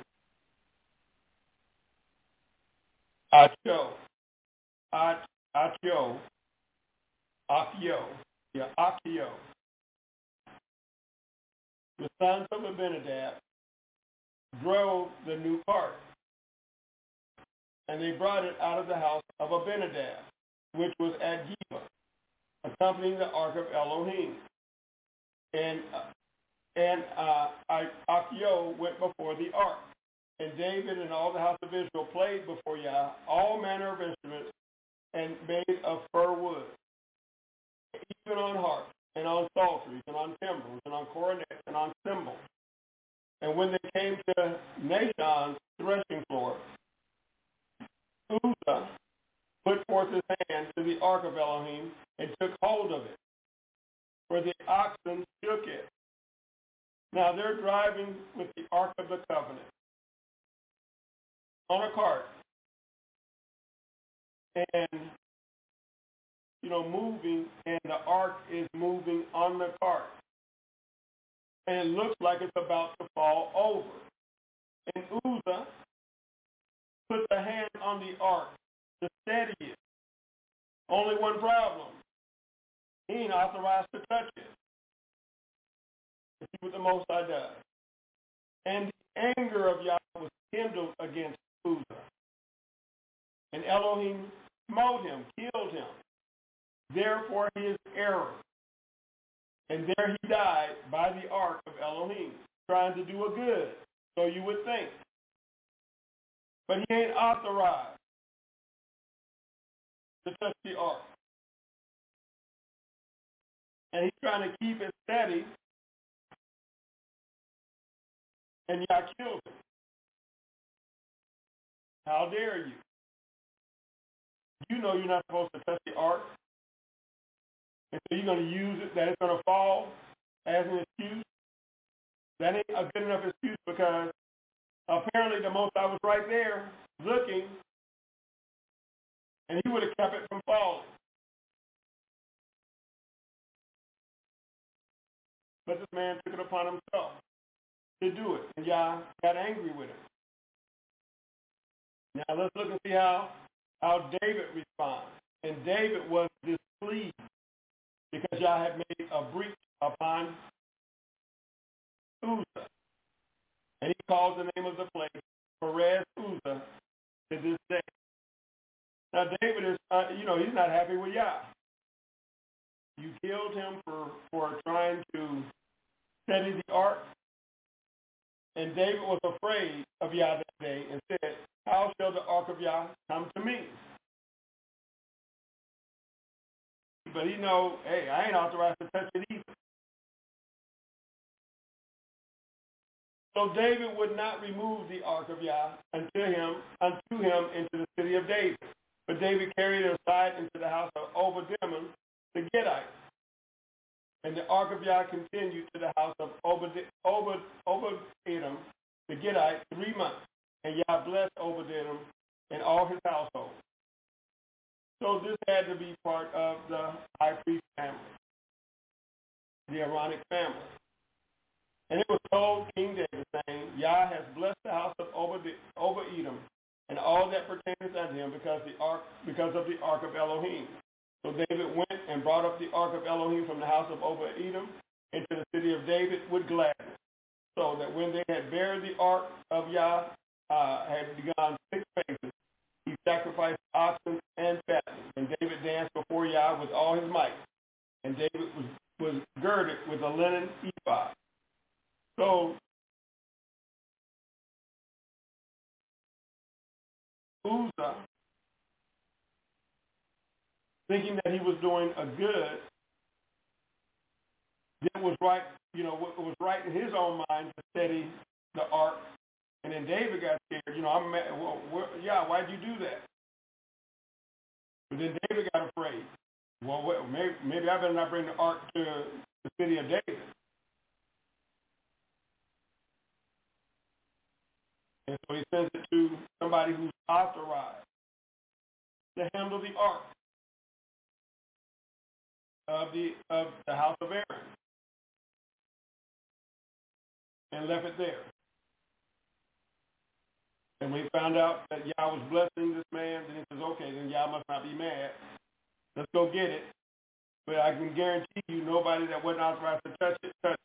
Achio. Ach, Achio. Achio. Yeah, Achio. The sons of Abinadab drove the new cart, and they brought it out of the house of Abinadab, which was at Geba, accompanying the Ark of Elohim. And uh, and uh, Achio went before the ark, and David and all the house of Israel played before Yah all manner of instruments and made of fir wood, even on harps, and on psalteries, and on timbrels, and on cornets, and on cymbals. And when they came to Nashon's threshing floor, Uzzah put forth his hand to the Ark of Elohim and took hold of it, for the oxen shook it. Now they're driving with the Ark of the Covenant. on a cart and, you know, moving, and the ark is moving on the cart. And it looks like it's about to fall over. And Uzzah put the hand on the ark to steady it. Only one problem. He ain't authorized to touch it. See what the Most High does. And the anger of Yahweh was kindled against Uzzah. And Elohim smote him, killed him. Therefore his error. And there he died by the ark of Elohim, trying to do a good, so you would think. But he ain't authorized to touch the ark. And he's trying to keep it steady, and Yah killed him. How dare you? You know you're not supposed to touch the ark. And so you're going to use it, that it's going to fall as an excuse. That ain't a good enough excuse, because apparently the Most High was right there looking, and he would have kept it from falling. But this man took it upon himself to do it, and Yah got angry with him. Now let's look and see how, how David responds. And David was displeased because Yah had made a breach upon Uzzah. And he calls the name of the place Perez Uzzah to this day. Now David is, uh, you know, he's not happy with Yah. You killed him for, for trying to steady the ark. And David was afraid of Yah that day and said, how shall the ark of Yah come to me? But he know, hey, I ain't authorized to touch it either. So David would not remove the ark of Yah unto him, unto him into the city of David. But David carried it aside into the house of Obed-Edom the Gittite. And the ark of Yah continued to the house of Obed-Edom the Gittite three months. And Yah blessed Obed-Edom and all his household. So this had to be part of the high priest family, the Aaronic family. And it was told King David, saying, Yah has blessed the house of Obed-Edom and all that pertains unto him because the ark, because of the ark of Elohim. So David went and brought up the ark of Elohim from the house of Obed-Edom into the city of David with gladness. So that when they had buried the ark of Yah, uh, had gone six paces, he sacrificed oxen and fattened. And David danced before Yah with all his might. And David was, was girded with a linen ephod. So Uzzah, thinking that he was doing a good, it was right, you know, it was right in his own mind to steady the ark. And then David got scared. You know, I'm mad. Well, well, yeah, why'd you do that? But then David got afraid. Well, well maybe, maybe I better not bring the ark to the city of David. And so he sends it to somebody who's authorized to handle the ark of the of the house of Aaron, and left it there. And we found out that Yah was blessing this man, then he says, okay, then Yah must not be mad. Let's go get it. But I can guarantee you nobody that wasn't authorized to touch it, touched it.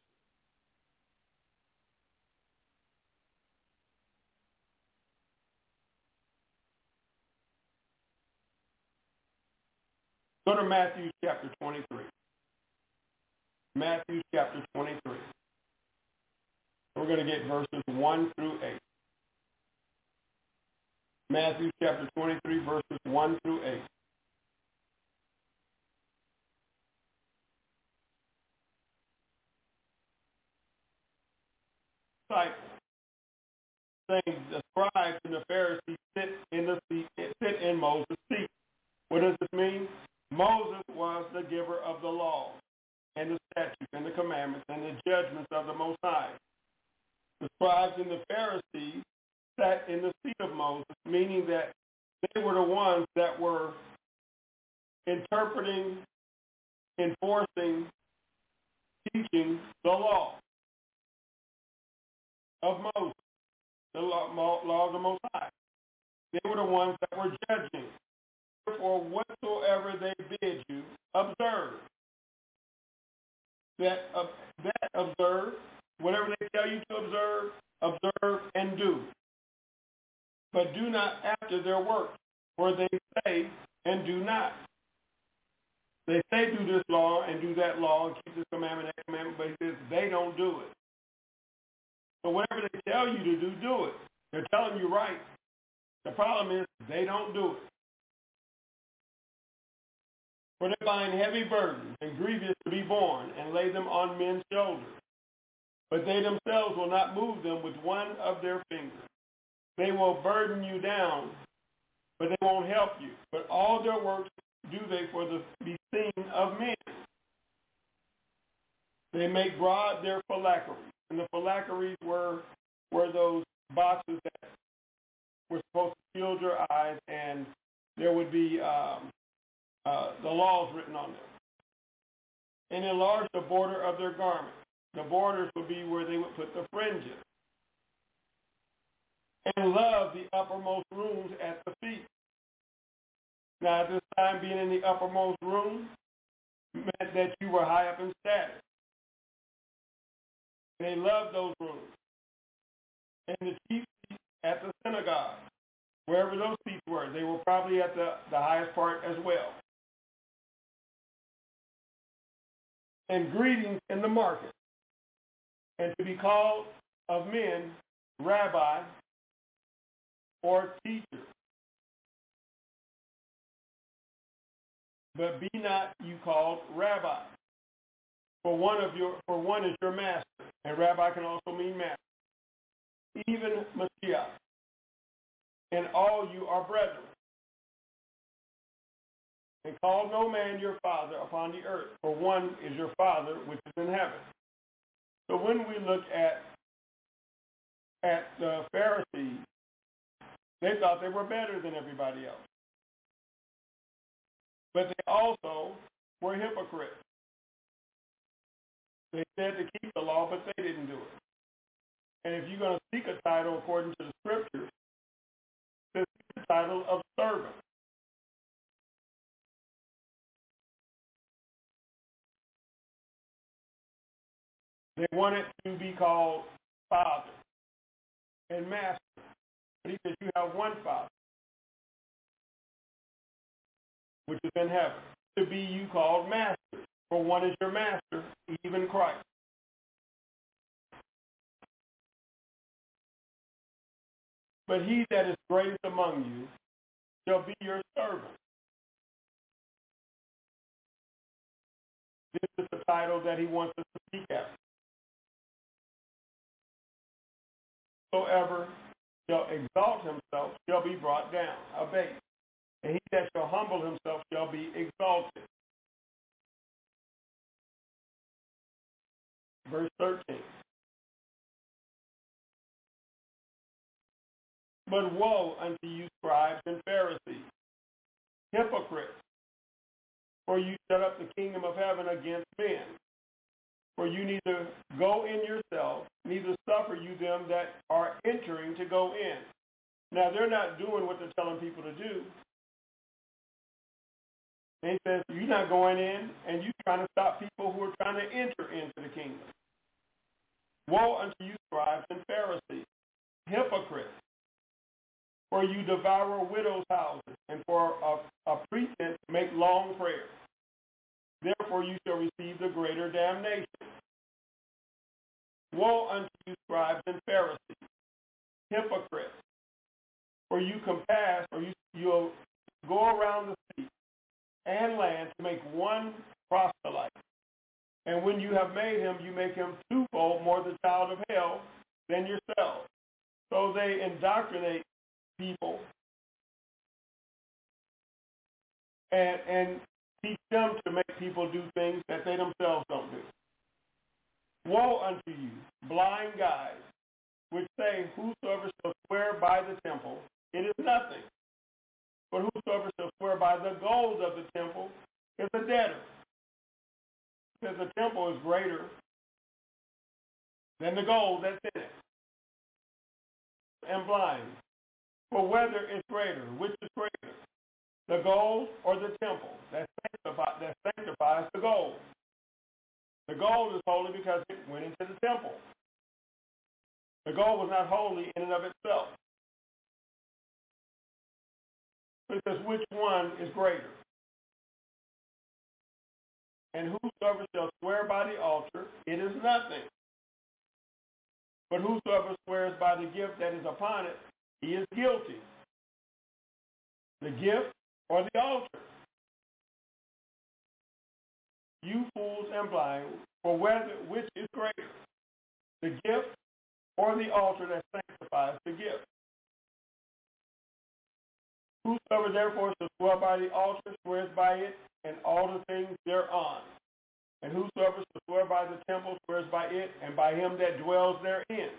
Go to Matthew chapter twenty-three. Matthew chapter twenty-three. We're going to get verses one through eight. Matthew chapter twenty-three, verses one through eight. Disciples, saying the scribes and the Pharisees sit in the seat, sit in Moses' seat. What does this mean? Moses was the giver of the law and the statutes and the commandments and the judgments of the Most High. The scribes and the Pharisees sat in the seat of Moses, meaning that they were the ones that were interpreting, enforcing, teaching the law of Moses, the law, law of the Most High. They were the ones that were judging. Therefore, whatsoever they bid you, observe. That, uh, that observe, whatever they tell you to observe, observe and do. But do not after their works, for they say and do not. They say do this law and do that law and keep this commandment and that commandment, but he says they don't do it. So whatever they tell you to do, do it. They're telling you right. The problem is they don't do it. For they bind heavy burdens and grievous to be borne and lay them on men's shoulders. But they themselves will not move them with one of their fingers. They will burden you down, but they won't help you. But all their works do they for the be seen of men. They make broad their phylacteries. And the phylacteries were, were those boxes that were supposed to shield your eyes, and there would be um, uh, the laws written on them. And enlarge the border of their garments. The borders would be where they would put the fringes. And love the uppermost rooms at the feet. Now, at this time, being in the uppermost room meant that you were high up in status. They loved those rooms. And the chief seats at the synagogue, wherever those seats were, they were probably at the, the highest part as well. And greetings in the market. And to be called of men, rabbi, or teacher. But be not you called rabbi. For one of your for one is your master, and rabbi can also mean master. Even Mashiach. And all you are brethren. And call no man your father upon the earth, for one is your Father which is in heaven. So when we look at at the Pharisees, they thought they were better than everybody else. But they also were hypocrites. They said to keep the law, but they didn't do it. And if you're going to seek a title according to the scriptures, it's the title of servant. They wanted to be called father and master. But he says you have one Father, which is in heaven. To be you called master, for one is your master, even Christ. But he that is greatest among you shall be your servant. This is the title that he wants us to speak after. Whosoever shall exalt himself shall be brought down, abased. And he that shall humble himself shall be exalted. Verse thirteen. But woe unto you, scribes and Pharisees, hypocrites, for you shut up the kingdom of heaven against men. For you neither go in yourself, neither suffer you them that are entering to go in. Now, they're not doing what they're telling people to do. And he says, you're not going in, and you're trying to stop people who are trying to enter into the kingdom. Woe unto you, scribes and Pharisees, hypocrites, for you devour widows' houses, and for a, a pretense make long prayers. Therefore you shall receive the greater damnation. Woe unto you, scribes and Pharisees, hypocrites, for you compass, or you, you'll go around the sea and land to make one proselyte. And when you have made him, you make him twofold more the child of hell than yourself. So they indoctrinate people and, and teach them to make people do things that they themselves don't do. Woe unto you, blind guides, which say, whosoever shall swear by the temple, it is nothing. But whosoever shall swear by the gold of the temple is a debtor. Because the temple is greater than the gold that's in it. And blind. For whether is greater, which is greater, the gold or the temple that sanctifies, that sanctifies the gold? The gold is holy because it went into the temple. The gold was not holy in and of itself. Because which one is greater? And whosoever shall swear by the altar, it is nothing. But whosoever swears by the gift that is upon it, he is guilty. The gift or the altar? You fools and blind, for whether which is greater, the gift or the altar that sanctifies the gift? Whosoever therefore shall swear by the altar swears by it and all the things thereon. And whosoever shall swear by the temple swears by it and by him that dwells therein.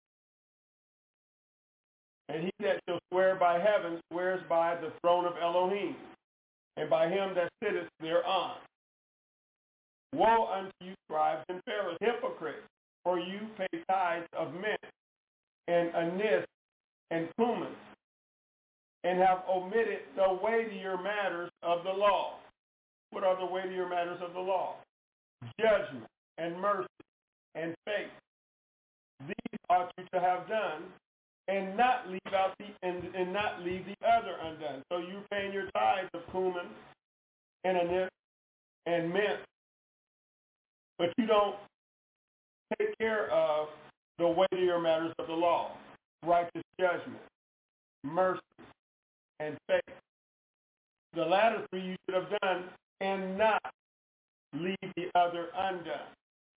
And he that shall swear by heaven swears by the throne of Elohim, and by him that sitteth thereon. Woe unto you, scribes and Pharisees, hypocrites, for you pay tithes of mint and anise and cumin, and have omitted the weightier matters of the law. What are the weightier matters of the law? Judgment and mercy and faith. These ought you to have done, and not leave out the and, and not leave the other undone. So you're paying your tithes of cumin and anise and mint, but you don't take care of the weightier matters of the law: righteous judgment, mercy, and faith. The latter three you should have done, and not leave the other undone.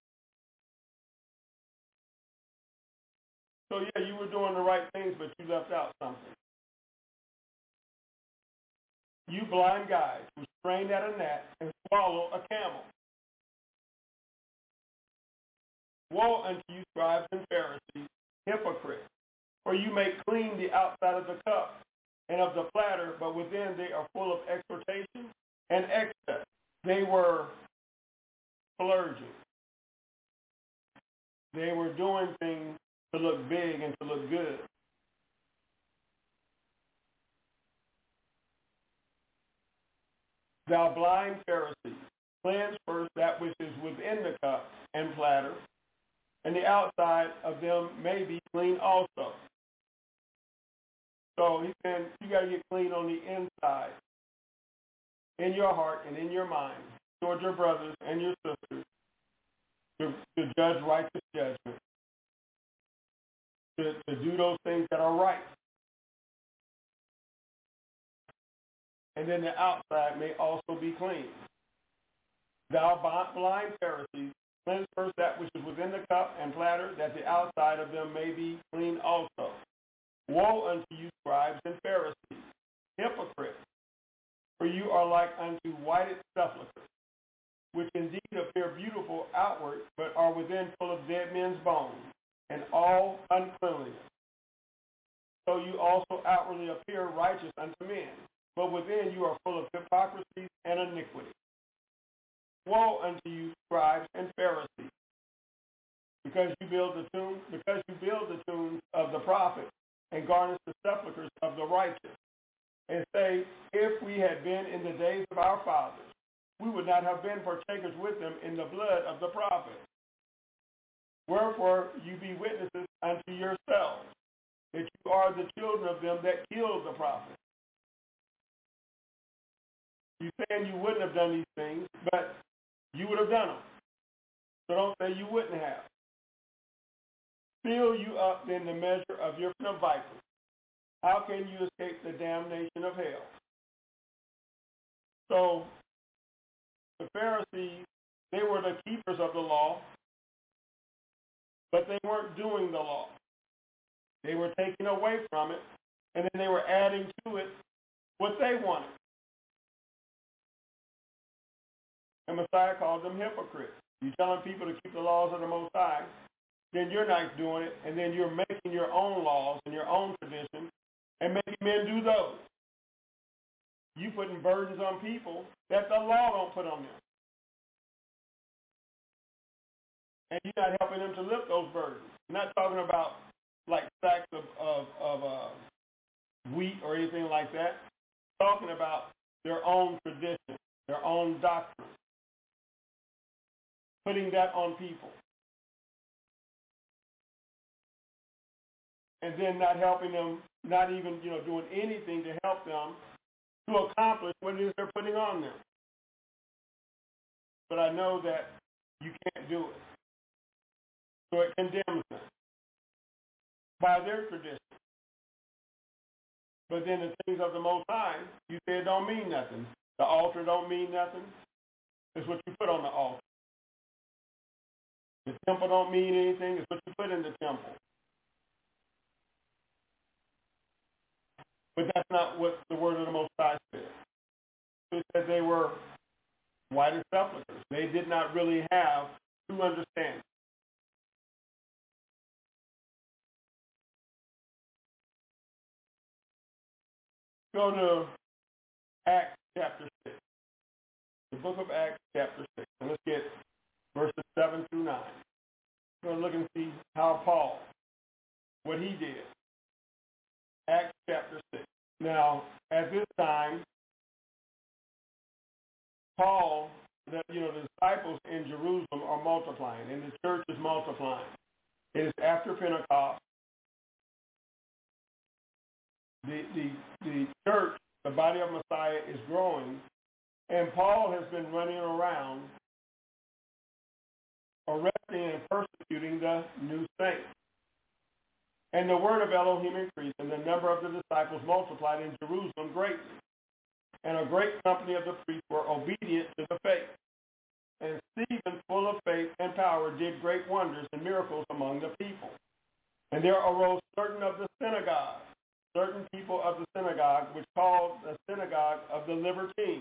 So yeah, you were doing the right things, but you left out something. You blind guys who strain at a gnat and swallow a camel. Woe unto you, scribes and Pharisees, hypocrites, for you make clean the outside of the cup and of the platter, but within they are full of exhortation and excess. They were splurging. They were doing things to look big and to look good. Thou blind Pharisee, cleanse first that which is within the cup and platter, and the outside of them may be clean also. So he's saying you got to get clean on the inside, in your heart and in your mind, towards your brothers and your sisters, to, to judge righteous judgment, to, to do those things that are right. And then the outside may also be clean. Thou blind Pharisees, cleanse first that which is within the cup and platter, that the outside of them may be clean also. Woe unto you, scribes and Pharisees, hypocrites, for you are like unto whited sepulchres, which indeed appear beautiful outward, but are within full of dead men's bones, and all uncleanliness. So you also outwardly appear righteous unto men, but within you are full of hypocrisy and iniquity. Woe unto you, scribes and Pharisees, because you build the tomb, because you build the tombs of the prophets and garnish the sepulchres of the righteous, and say, if we had been in the days of our fathers, we would not have been partakers with them in the blood of the prophets. Wherefore you be witnesses unto yourselves, that you are the children of them that killed the prophets. You saying you wouldn't have done these things, but you would have done them. So don't say you wouldn't have. Fill you up in the measure of your vipers. How can you escape the damnation of hell? So the Pharisees, they were the keepers of the law, but they weren't doing the law. They were taking away from it, and then they were adding to it what they wanted. And Messiah called them hypocrites. You're telling people to keep the laws of the Most High, then you're not doing it, and then you're making your own laws and your own traditions and making men do those. You putting burdens on people that the law don't put on them. And you're not helping them to lift those burdens. I'm not talking about like sacks of, of, of uh, wheat or anything like that. I'm talking about their own tradition, their own doctrine, putting that on people. And then not helping them, not even, you know, doing anything to help them to accomplish what it is they're putting on them. But I know that you can't do it. So it condemns them by their tradition. But then the things of the Most High, you say it don't mean nothing. The altar don't mean nothing. It's what you put on the altar. The temple don't mean anything. It's what you put in the temple. But that's not what the word of the Most High said. It said they were white as sepulchres. They did not really have true understanding. Go to Acts chapter six. The book of Acts chapter six. And let's get verses seven through nine. We're going to look and see how Paul, what he did. Acts chapter six. Now, at this time, Paul, the, you know, the disciples in Jerusalem are multiplying, and the church is multiplying. It is after Pentecost. The, the, the church, the body of Messiah, is growing, and Paul has been running around arresting and persecuting the new saints. And the word of Elohim increased, and the number of the disciples multiplied in Jerusalem greatly. And a great company of the priests were obedient to the faith. And Stephen, full of faith and power, did great wonders and miracles among the people. And there arose certain of the synagogue, certain people of the synagogue, which called the synagogue of the Libertines,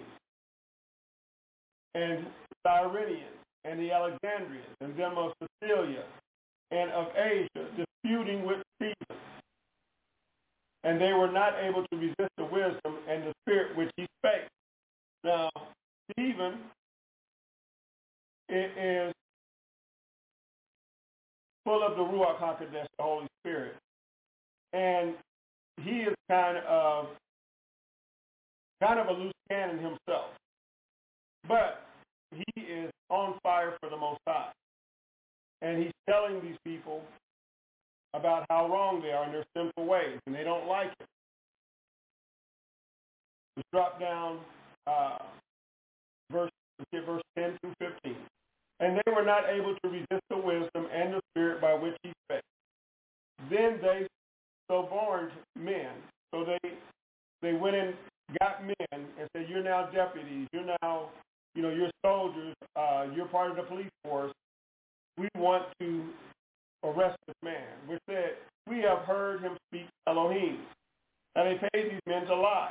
and Cyrenians, and the Alexandrians, and them of Sicilia, and of Asia, disputing with Stephen. And they were not able to resist the wisdom and the spirit which he spake. Now, Stephen is full of the Ruach HaKodesh, the Holy Spirit. And he is kind of kind of a loose cannon himself. But he is on fire for the Most High. And he's telling these people about how wrong they are in their sinful ways, and they don't like it. Let's drop down uh, verse, verse ten through fifteen. And they were not able to resist the wisdom and the spirit by which he spake. Then they suborned men. So they they went and got men and said, "You're now deputies. You're now, you know, you're soldiers. Uh, you're part of the police force. We want to arrest this man." Which said, "We have heard him speak Elohim." And they paid these men to lie.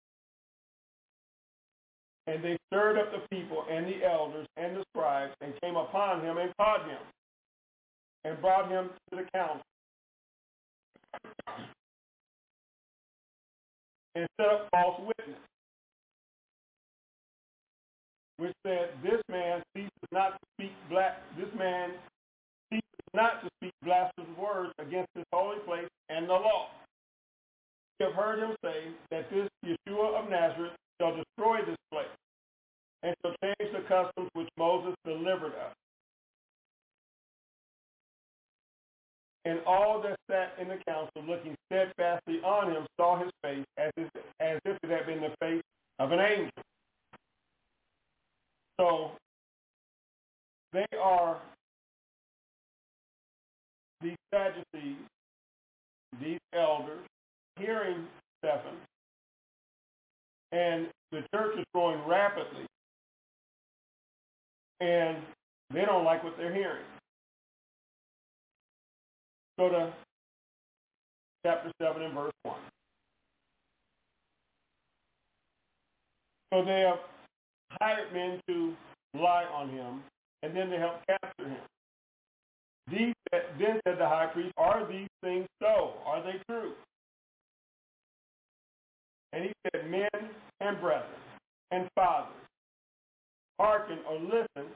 And they stirred up the people and the elders and the scribes and came upon him and caught him and brought him to the council and set up false witness, which said, "This man ceases not to speak black. This man ceases not to speak blasphemous words against this holy place and the law. We have heard him say that this Yeshua of Nazareth shall destroy this place and shall change the customs which Moses delivered us." And all that sat in the council, looking steadfastly on him, saw his face as if, as if it had been the face of an angel. So they are, these Sadducees, these elders, hearing Stephen, and the church is growing rapidly, and they don't like what they're hearing. Go to chapter seven and verse one. So they have hired men to lie on him, and then they help capture him. These, then said the high priest, are these things so? Are they true? And he said, men and brethren and fathers, hearken or listen.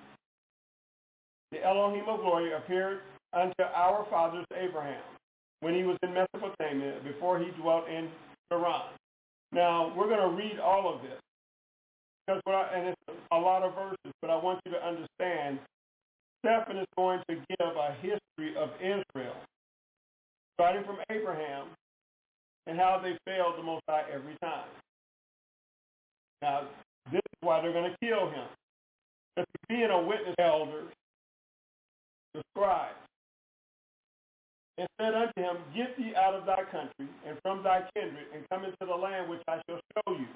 The Elohim of glory appeared unto our fathers Abraham when he was in Mesopotamia before he dwelt in Haran. Now, we're going to read all of this, because what I, and it's a lot of verses, but I want you to understand, Stephen is going to give a history of Israel, starting from Abraham, and how they failed the Most High every time. Now, this is why they're going to kill him. Because being a witness, elders, the scribes, and said unto him, get thee out of thy country and from thy kindred, and come into the land which I shall show you.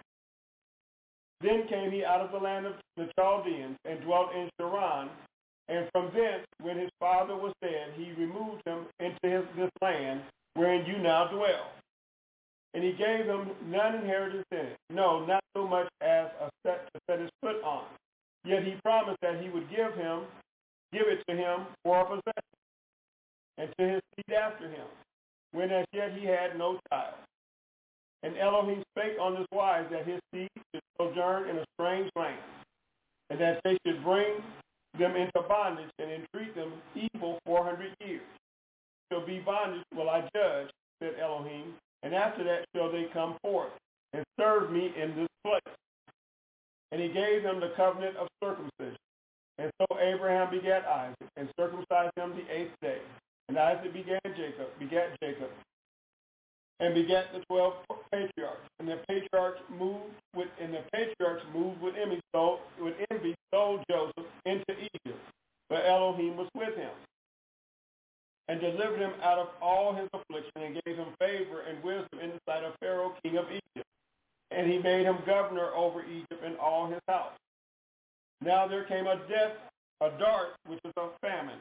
Then came he out of the land of the Chaldeans and dwelt in Haran, and from thence, when his father was dead, he removed him into his, this land wherein you now dwell. And he gave him none inheritance in it, no, not so much as a set to set his foot on. Yet he promised that he would give him, give it to him for a possession, and to his seed after him, when as yet he had no child. And Elohim spake on this wise, that his seed should sojourn in a strange land, and that they should bring them into bondage and entreat them evil four hundred years. Shall be bondage will I judge, said Elohim, and after that shall they come forth and serve me in this place. And he gave them the covenant of circumcision. And so Abraham begat Isaac, and circumcised him the eighth day. And Isaac begat Jacob, begat Jacob, and begat the twelve patriarchs. And the patriarchs moved with, and the patriarchs moved with envy, sold, with envy, sold Joseph into Egypt. But Elohim was with him, and delivered him out of all his affliction, and gave him favor and wisdom in the sight of Pharaoh, king of Egypt. And he made him governor over Egypt and all his house. Now there came a death, a dart, which is a famine,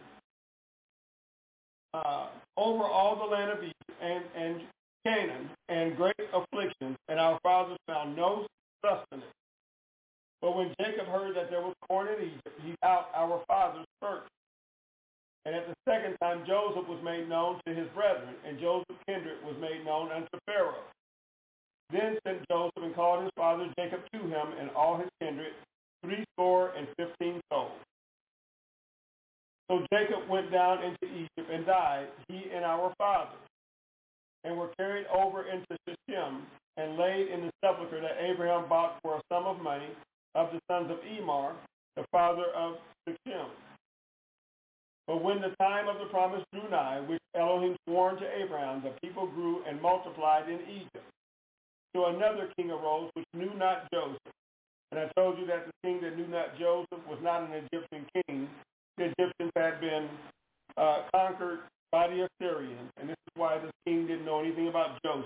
uh, over all the land of Egypt and, and Canaan, and great afflictions, and our fathers found no sustenance. But when Jacob heard that there was corn in Egypt, he out our fathers first. And at the second time Joseph was made known to his brethren, and Joseph's kindred was made known unto Pharaoh. Then sent Joseph and called his father Jacob to him, and all his kindred, threescore and fifteen souls. So Jacob went down into Egypt and died, he and our fathers, and were carried over into Shechem, and laid in the sepulchre that Abraham bought for a sum of money of the sons of Emar, the father of Shechem. But when the time of the promise drew nigh, which Elohim sworn to Abraham, the people grew and multiplied in Egypt. So another king arose which knew not Joseph. And I told you that the king that knew not Joseph was not an Egyptian king. The Egyptians had been uh, conquered by the Assyrians, and this is why this king didn't know anything about Joseph.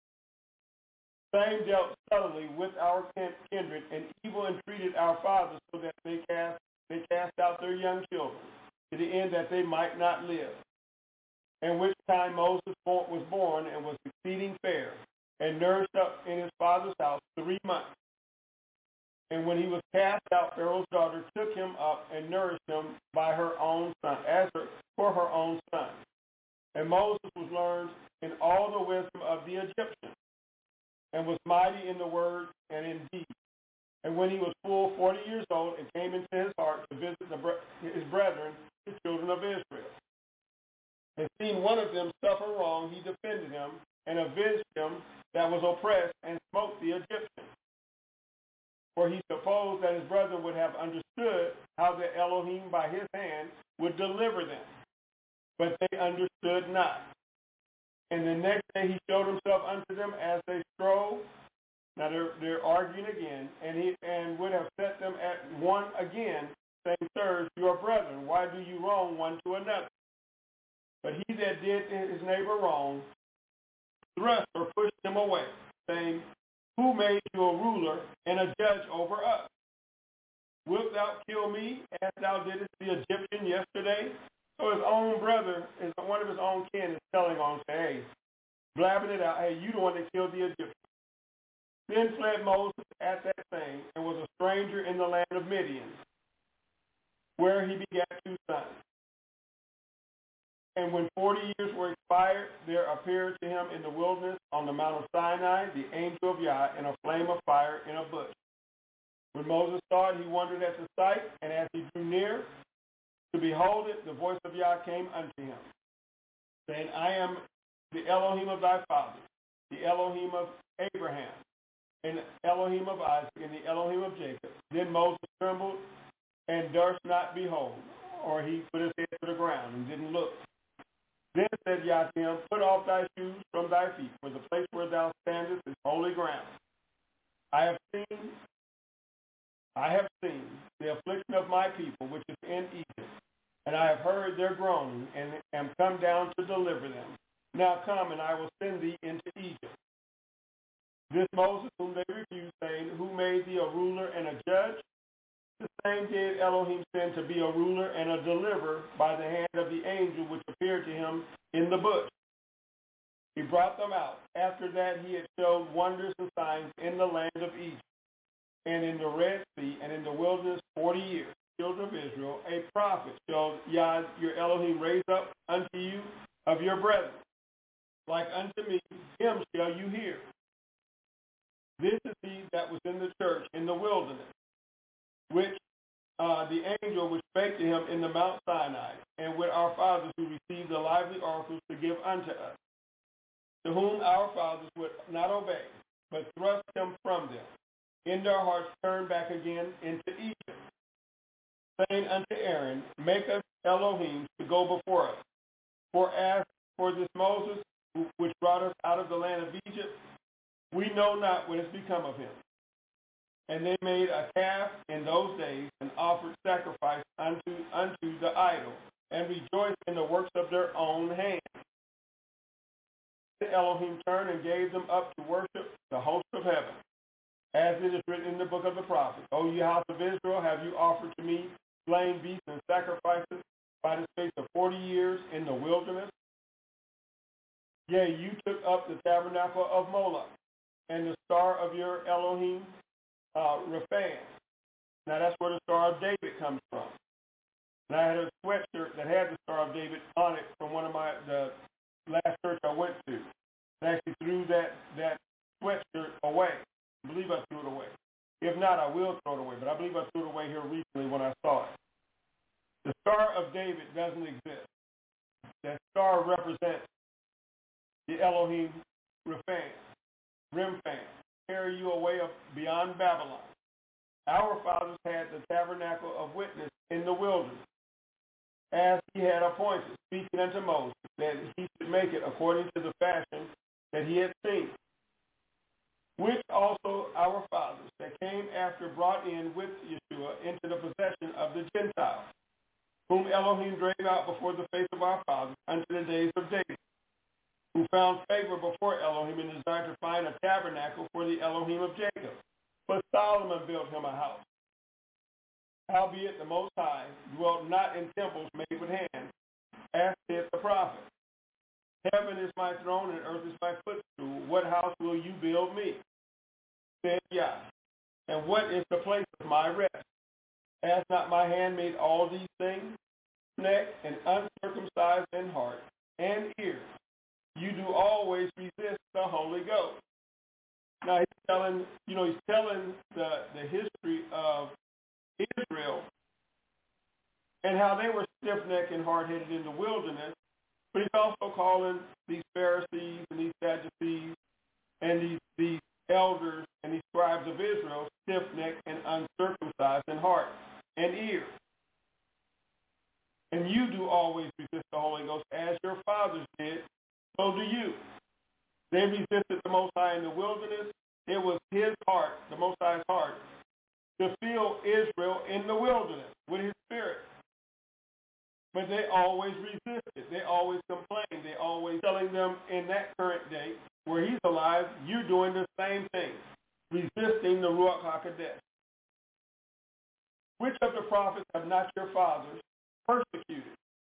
Same dealt subtly with our kindred, and evil entreated our fathers, so that they cast they cast out their young children, to the end that they might not live. And which time Moses was born, and was exceeding fair, and nourished up in his father's house three months. And when he was cast out, Pharaoh's daughter took him up and nourished him by her own son, as her, for her own son. And Moses was learned in all the wisdom of the Egyptians, and was mighty in the word and in deed. And when he was full forty years old, it came into his heart to visit the, his brethren, the children of Israel. And seeing one of them suffer wrong, he defended him, and avenged him that was oppressed, and smote the Egyptian. For he supposed that his brethren would have understood how the Elohim by his hand would deliver them. But they understood not. And the next day he showed himself unto them as they strove. Now they're, they're arguing again, and he and would have set them at one again, saying, sirs, you are brethren, why do you wrong one to another? But he that did his neighbor wrong thrust or pushed him away, saying, who made you a ruler and a judge over us? Wilt thou kill me as thou didst the Egyptian yesterday? So his own brother, his, one of his own kin, is telling on, say, hey, blabbing it out, hey, you the one that killed the Egyptian. Then fled Moses at that same, and was a stranger in the land of Midian, where he begat two sons. And when forty years were expired, there appeared to him in the wilderness on the Mount of Sinai the angel of Yah in a flame of fire in a bush. When Moses saw it, he wondered at the sight, and as he drew near to behold it, the voice of Yah came unto him, saying, I am the Elohim of thy father, the Elohim of Abraham, and the Elohim of Isaac, and the Elohim of Jacob. Then Moses trembled and durst not behold, or he put his head to the ground and didn't look. Then said Yah to him, put off thy shoes from thy feet, for the place where thou standest is holy ground. I have seen, I have seen the affliction of my people, which is in Egypt, and I have heard their groaning, and am come down to deliver them. Now come, and I will send thee into Egypt. This Moses, whom they refused, saying, who made thee a ruler and a judge? The same did Elohim send to be a ruler and a deliverer by the hand of the angel which appeared to him in the bush. He brought them out. After that he had showed wonders and signs in the land of Egypt, and in the Red Sea, and in the wilderness forty years. Children of Israel, a prophet shall Yah your Elohim raise up unto you of your brethren, like unto me, him shall you hear. This is he that was in the church in the wilderness, which uh, the angel which spake to him in the Mount Sinai, and with our fathers who received the lively oracles to give unto us, to whom our fathers would not obey, but thrust him from them. In their hearts turned back again into Egypt, saying unto Aaron, make us Elohim to go before us. For as for this Moses, which brought us out of the land of Egypt, we know not what has become of him. And they made a calf in those days, and offered sacrifice unto unto the idol, and rejoiced in the works of their own hands. The Elohim turned and gave them up to worship the host of heaven, as it is written in the book of the prophets. O ye house of Israel, have you offered to me slain beasts and sacrifices by the space of forty years in the wilderness? Yea, you took up the tabernacle of Moloch, and the star of your Elohim, uh, Rephaim. Now that's where the Star of David comes from. And I had a sweatshirt that had the Star of David on it from one of my, the last church I went to. I actually threw that, that sweatshirt away. I believe I threw it away. If not, I will throw it away. But I believe I threw it away here recently when I saw it. The Star of David doesn't exist. That star represents the Elohim Rephaim, Remphan, carry you away up beyond Babylon. Our fathers had the tabernacle of witness in the wilderness, as he had appointed, speaking unto Moses, that he should make it according to the fashion that he had seen, which also our fathers that came after brought in with Yeshua into the possession of the Gentiles, whom Elohim drave out before the face of our fathers unto the days of David, who found favor before Elohim and desired to find a tabernacle for the Elohim of Jacob. But Solomon built him a house. Howbeit the Most High dwelt not in temples made with hands, as saith the prophet. Heaven is my throne and earth is my footstool. What house will you build me? Said Yah. And what is the place of my rest? Has not my hand made all these things? Neck and uncircumcised in heart and ears. You do always resist the Holy Ghost. Now he's telling, you know, he's telling the, the history of Israel and how they were stiff-necked and hard-headed in the wilderness, but he's also calling these Pharisees and these Sadducees and these, these elders and these scribes of Israel stiff-necked and uncircumcised in heart and ears. And you do always resist the Holy Ghost as your fathers did, so do you. They resisted the Most High in the wilderness. It was his heart, the Most High's heart, to fill Israel in the wilderness with his spirit. But they always resisted. They always complained. They always telling them in that current day where he's alive, you're doing the same thing, resisting the Ruach HaKodesh. Which of the prophets have not your fathers persecuted?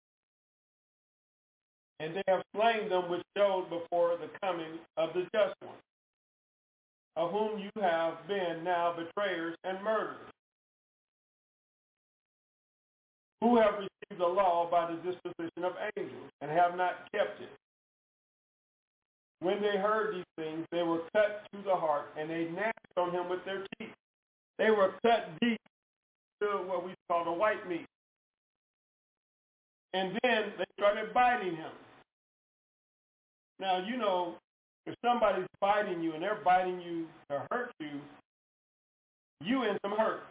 And they have slain them which showed before the coming of the just one, of whom you have been now betrayers and murderers, who have received received the law by the disposition of angels, and have not kept it. When they heard these things, they were cut to the heart, and they gnashed on him with their teeth. They were cut deep to what we call the white meat. And then they started biting him. Now, you know, if somebody's biting you and they're biting you to hurt you, you in some hurt.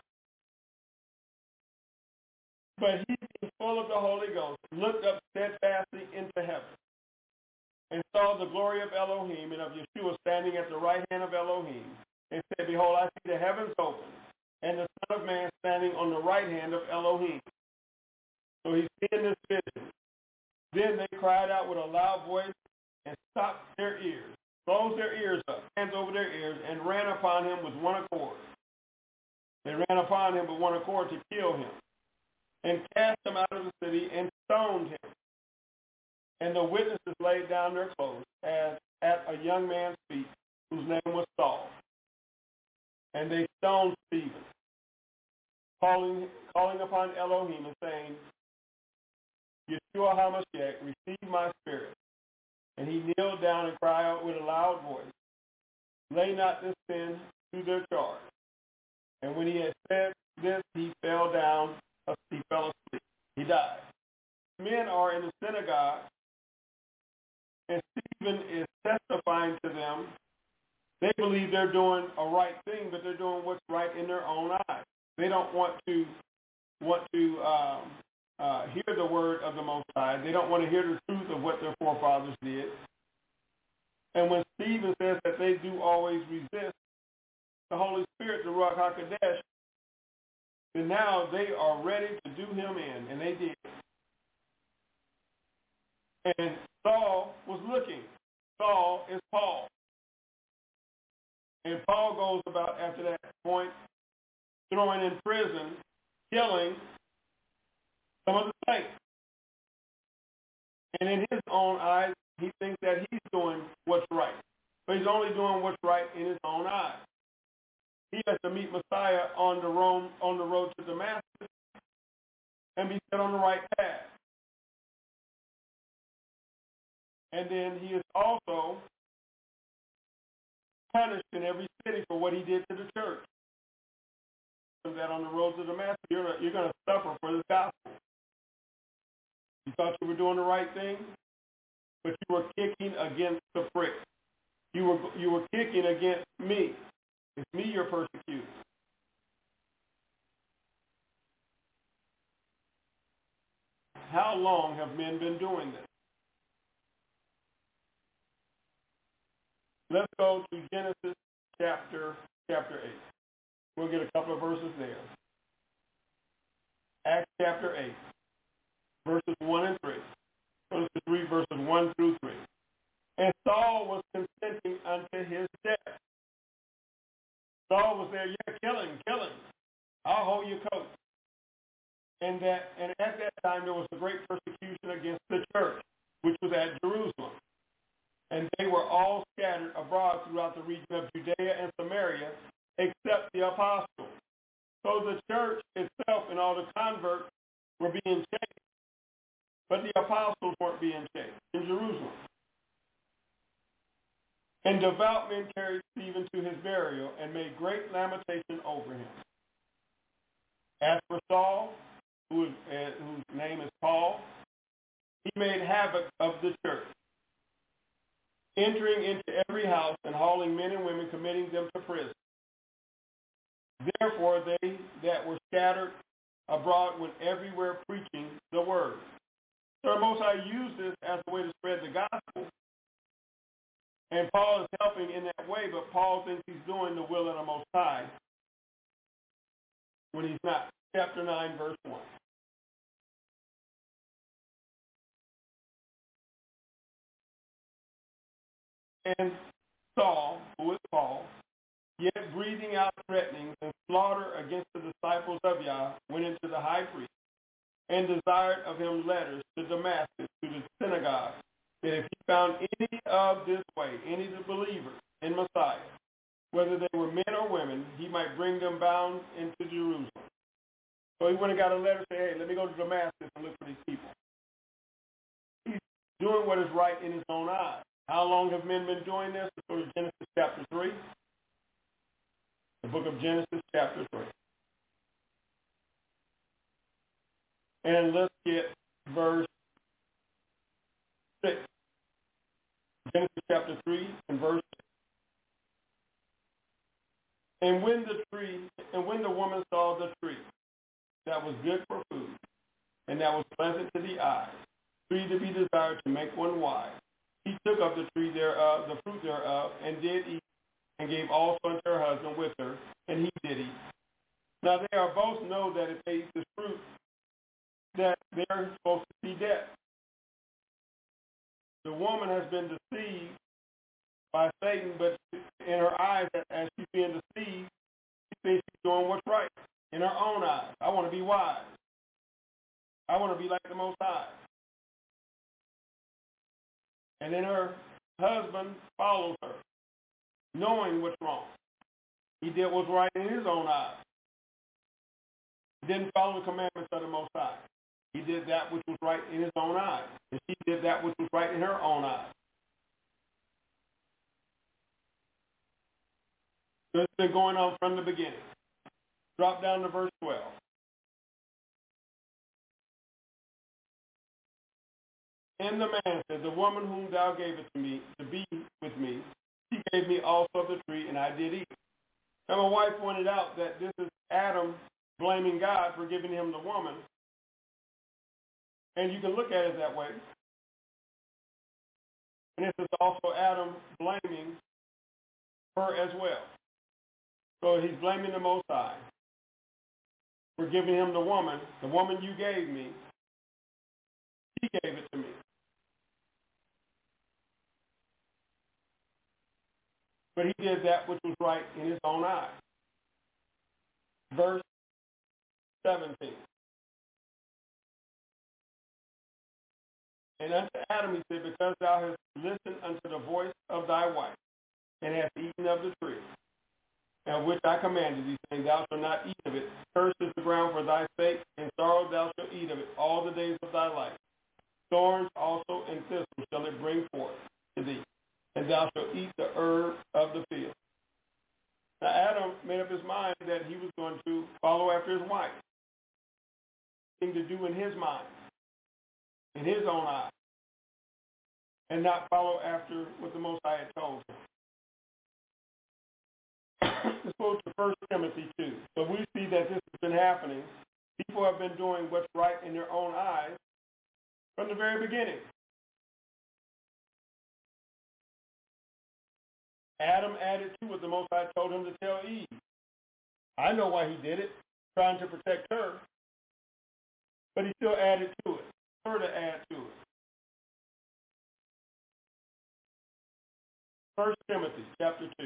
But he, being full of the Holy Ghost, looked up steadfastly into heaven and saw the glory of Elohim and of Yeshua standing at the right hand of Elohim, and said, Behold, I see the heavens open, and the Son of Man standing on the right hand of Elohim. So he's seeing this vision. Then they cried out with a loud voice and stopped their ears, closed their ears up, hands over their ears, and ran upon him with one accord. They ran upon him with one accord to kill him, and cast him out of the city and stoned him. And the witnesses laid down their clothes as at a young man's feet, whose name was Saul. And they stoned Stephen, calling, calling upon Elohim and saying, Yeshua HaMashiach, receive my spirit. And he kneeled down and cried out with a loud voice, Lay not this sin to their charge. And when he had said this, he fell down, he fell asleep. He died. Men are in the synagogue, and Stephen is testifying to them. They believe they're doing a right thing, but they're doing what's right in their own eyes. They don't want to want to um, uh, hear the word of the Most High. They don't want to hear the truth of what their forefathers did. And when Stephen says that they do always resist the Holy Spirit, the Ruach HaKodesh, then now they are ready to do him in, and they did. And Saul was looking. Saul is Paul. And Paul goes about, after that point, throwing in prison, killing some of the saints. And in his own eyes, he thinks that he's doing what's right. But he's only doing what's right in his own eyes. He has to meet Messiah on the road, on the road to Damascus and be set on the right path. And then he is also punished in every city for what he did to the church. That on the road to Damascus, you're, you're going to suffer for this gospel. You thought you were doing the right thing, but you were kicking against the prick. You were you were kicking against me. It's me you're persecuting. How long have men been doing this? Let's go to Genesis chapter chapter eight. We'll get a couple of verses there. Acts chapter eight, verses one and three. Verses three, verses one through three. And Saul was consenting unto his death. Saul was there, yeah, kill him, kill him. I'll hold your coat. And that, and at that time there was a great persecution against the church, which was at Jerusalem. And they were all scattered abroad throughout the region of Judea and Samaria, except the apostles. So the church itself and all the converts were being chased, but the apostles weren't being chased in Jerusalem. And devout men carried Stephen to his burial and made great lamentation over him. As for Saul, who is, uh, whose name is Paul, he made havoc of the church, entering into every house and hauling men and women, committing them to prison. Therefore they that were scattered abroad went everywhere preaching the word. So Most High used this as a way to spread the gospel. And Paul is helping in that way, but Paul thinks he's doing the will of the Most High when he's not. Chapter nine, verse one. And Saul, who is Paul, yet breathing out threatenings and slaughter against the disciples of Yah, went into the high priest and desired of him letters to Damascus, to the synagogue, that if he found any of this way, any of the believers in Messiah, whether they were men or women, he might bring them bound into Jerusalem. So he went and got a letter saying, hey, let me go to Damascus and look for these people. He's doing what is right in his own eyes. How long have men been doing this? Let's go to Genesis chapter three. The book of Genesis chapter three. And let's get verse six. Genesis chapter three and verse six. And when the tree, and when the woman saw the tree that was good for food, and that was pleasant to the eyes, tree to be desired to make one wise, he took of the tree thereof, the fruit thereof, and did eat, and gave also unto her husband with her, and he did eat. Now they are both know that if they eat this fruit, that they're supposed to see death. The woman has been deceived by Satan, but in her eyes, as she's being deceived, she thinks she's doing what's right in her own eyes. I want to be wise. I want to be like the Most High. And then her husband follows her, knowing what's wrong. He did what's right in his own eyes. He didn't follow the commandments of the Most High. He did that which was right in his own eyes. And she did that which was right in her own eyes. So it's been going on from the beginning. Drop down to verse twelve. And the man said, the woman whom thou gavest to me to be with me, she gave me also of the tree, and I did eat. And my wife pointed out that this is Adam blaming God for giving him the woman. And you can look at it that way. And this is also Adam blaming her as well. So he's blaming the Most High for giving him the woman. The woman you gave me, he gave it to me. But he did that which was right in his own eyes. Verse seventeen. And unto Adam he said, because thou hast listened unto the voice of thy wife, and hast eaten of the tree, and which I commanded thee, saying, thou shalt not eat of it. Cursed is the ground for thy sake, and sorrow thou shalt eat of it all the days of thy life. Thorns also and thistles shall it bring forth to thee, and thou shalt eat the herb of the field. Now Adam made up his mind that he was going to follow after his wife. Thing to do in his mind, in his own eyes, and not follow after what the Most High had told him. Let's go to First Timothy two. So we see that this has been happening. People have been doing what's right in their own eyes from the very beginning. Adam added to what the Most High told him to tell Eve. I know why he did it, trying to protect her. But he still added to it, her to add to it. First Timothy chapter two.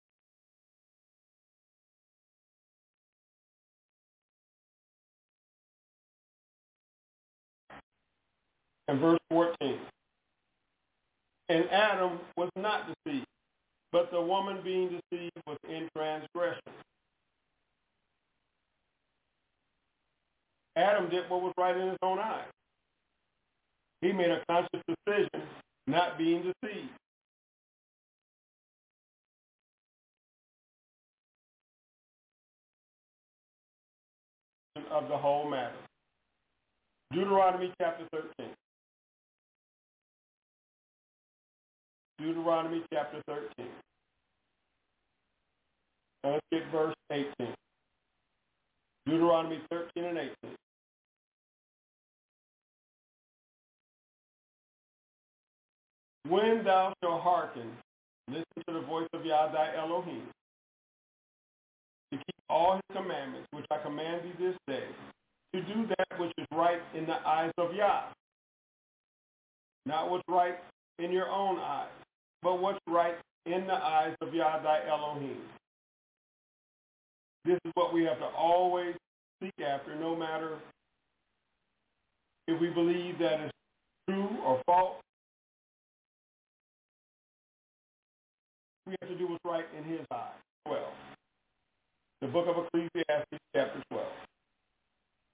And verse fourteen. And Adam was not deceived, but the woman being deceived was in transgression. Adam did what was right in his own eyes. He made a conscious decision not being deceived. Of the whole matter. Deuteronomy chapter thirteen. Deuteronomy chapter thirteen. Now let's get verse eighteen. Deuteronomy thirteen and eighteen. When thou shalt hearken, listen to the voice of Yah thy Elohim, to keep all his commandments, which I command thee this day, to do that which is right in the eyes of Yah. Not what's right in your own eyes, but what's right in the eyes of Yah thy Elohim. This is what we have to always seek after, no matter if we believe that it's true or false. We have to do what's right in his eyes. twelve. The book of Ecclesiastes, chapter twelve.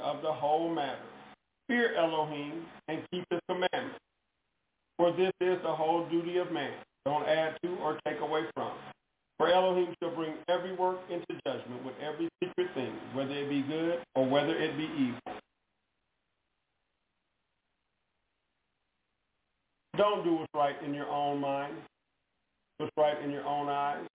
of the whole matter. Fear Elohim and keep his commandments. For this is the whole duty of man. Don't add to or take away from. For Elohim shall bring every work into judgment with every secret thing, whether it be good or whether it be evil. Don't do what's right in your own mind, what's right in your own eyes.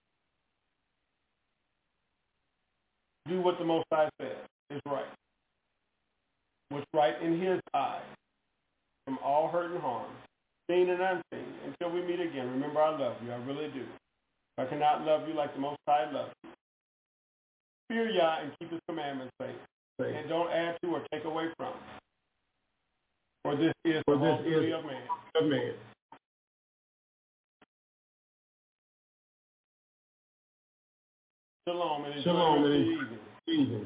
Do what the Most High says is right. What's right in his eyes, from all hurt and harm, seen and unseen, until we meet again. Remember, I love you. I really do. I cannot love you like the Most High loves you. Fear Yah and keep his commandments safe. And don't add to or take away from. For this is For the this whole duty is of man. of man. Shalom and enjoy Shalom the and evening. evening.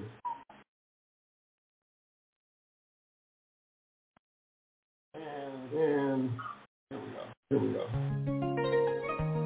And, And here we go. here we go.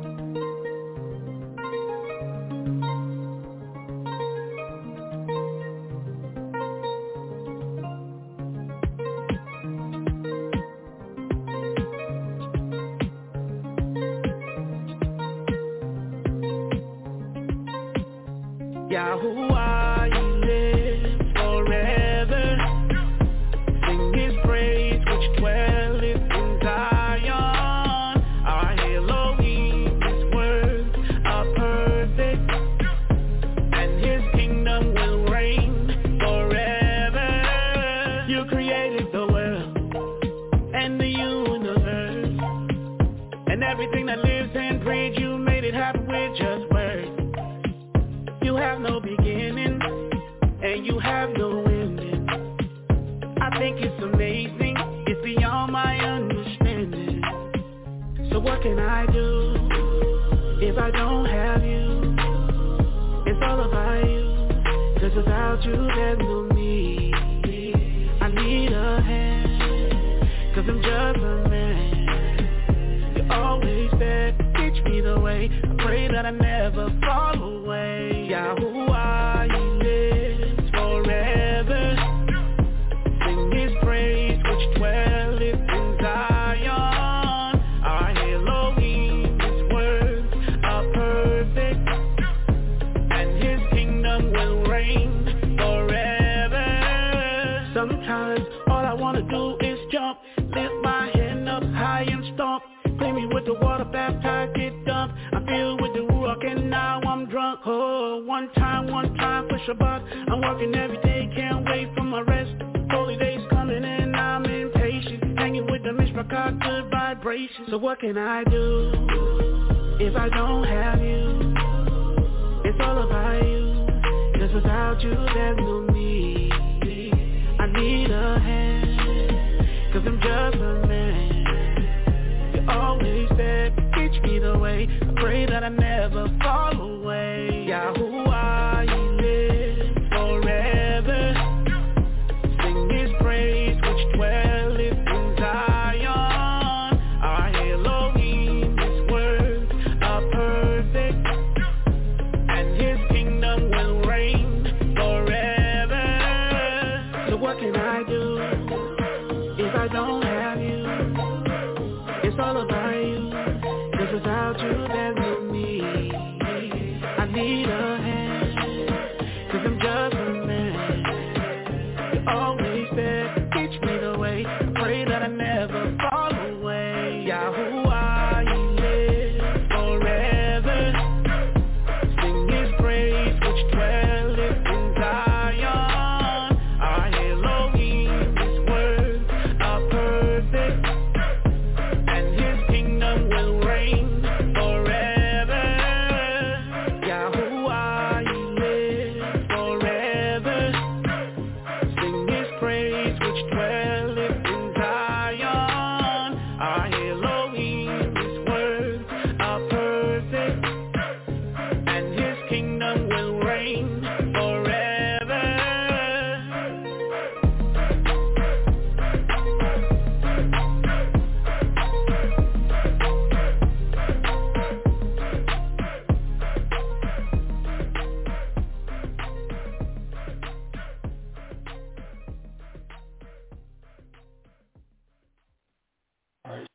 Yahuwah, he lives forever. Sing his praise which dwelleth in Zion. Our Elohim, his words are perfect, and his kingdom will reign forever. You created the world and the universe, and everything that lives and breathes. You made it happen with just words. You have no beginning, and you have no ending. I think it's amazing, it's beyond my understanding. So what can I do if I don't have you? It's all about you, 'cause without you there's no me. I need a hand, 'cause I'm just a man. You're always there, teach me the way. I pray that I never fall away. Yahuwah, he lives forever. Sing his praise which dwelleth in Zion. Our Elohim, his words are perfect, and his kingdom will reign forever. Sometimes all I want to do is jump, lift my hand up high and stomp. Clean me with the water, baptized, get dumped. I'm filled with the Ruach and now I'm drunk. Oh, one time, one time for Shabbat. I'm working every day, can't wait for my rest. Holy days coming and I'm impatient. Hanging with the Mishpachah, good vibrations. So what can I do if I don't have you? It's all about you, 'cause without you there's no me. I need a hand, 'cause I'm just a man. Always said, teach me the way. I pray that I never fall away. Yahuwah, he lives forever. Sing his praise which dwelleth in Zion. Our Elohim, his words are perfect, and his kingdom will reign forever. So what can I do if I don't have you? It's all about you, 'cause without you there's no me. I need a hand, 'cause I'm just a man. You always said, teach me the way. I pray that I never fall away. Yahuwah, he lives forever. Sing his praise which dwelleth in Zion. Our Elohim, his words are perfect, will reign forever. Yahuwah.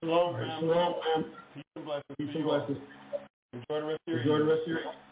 Shalom, family. Shalom, family. Peace and blessings. Peace and blessings. Enjoy the rest of your Enjoy the rest of your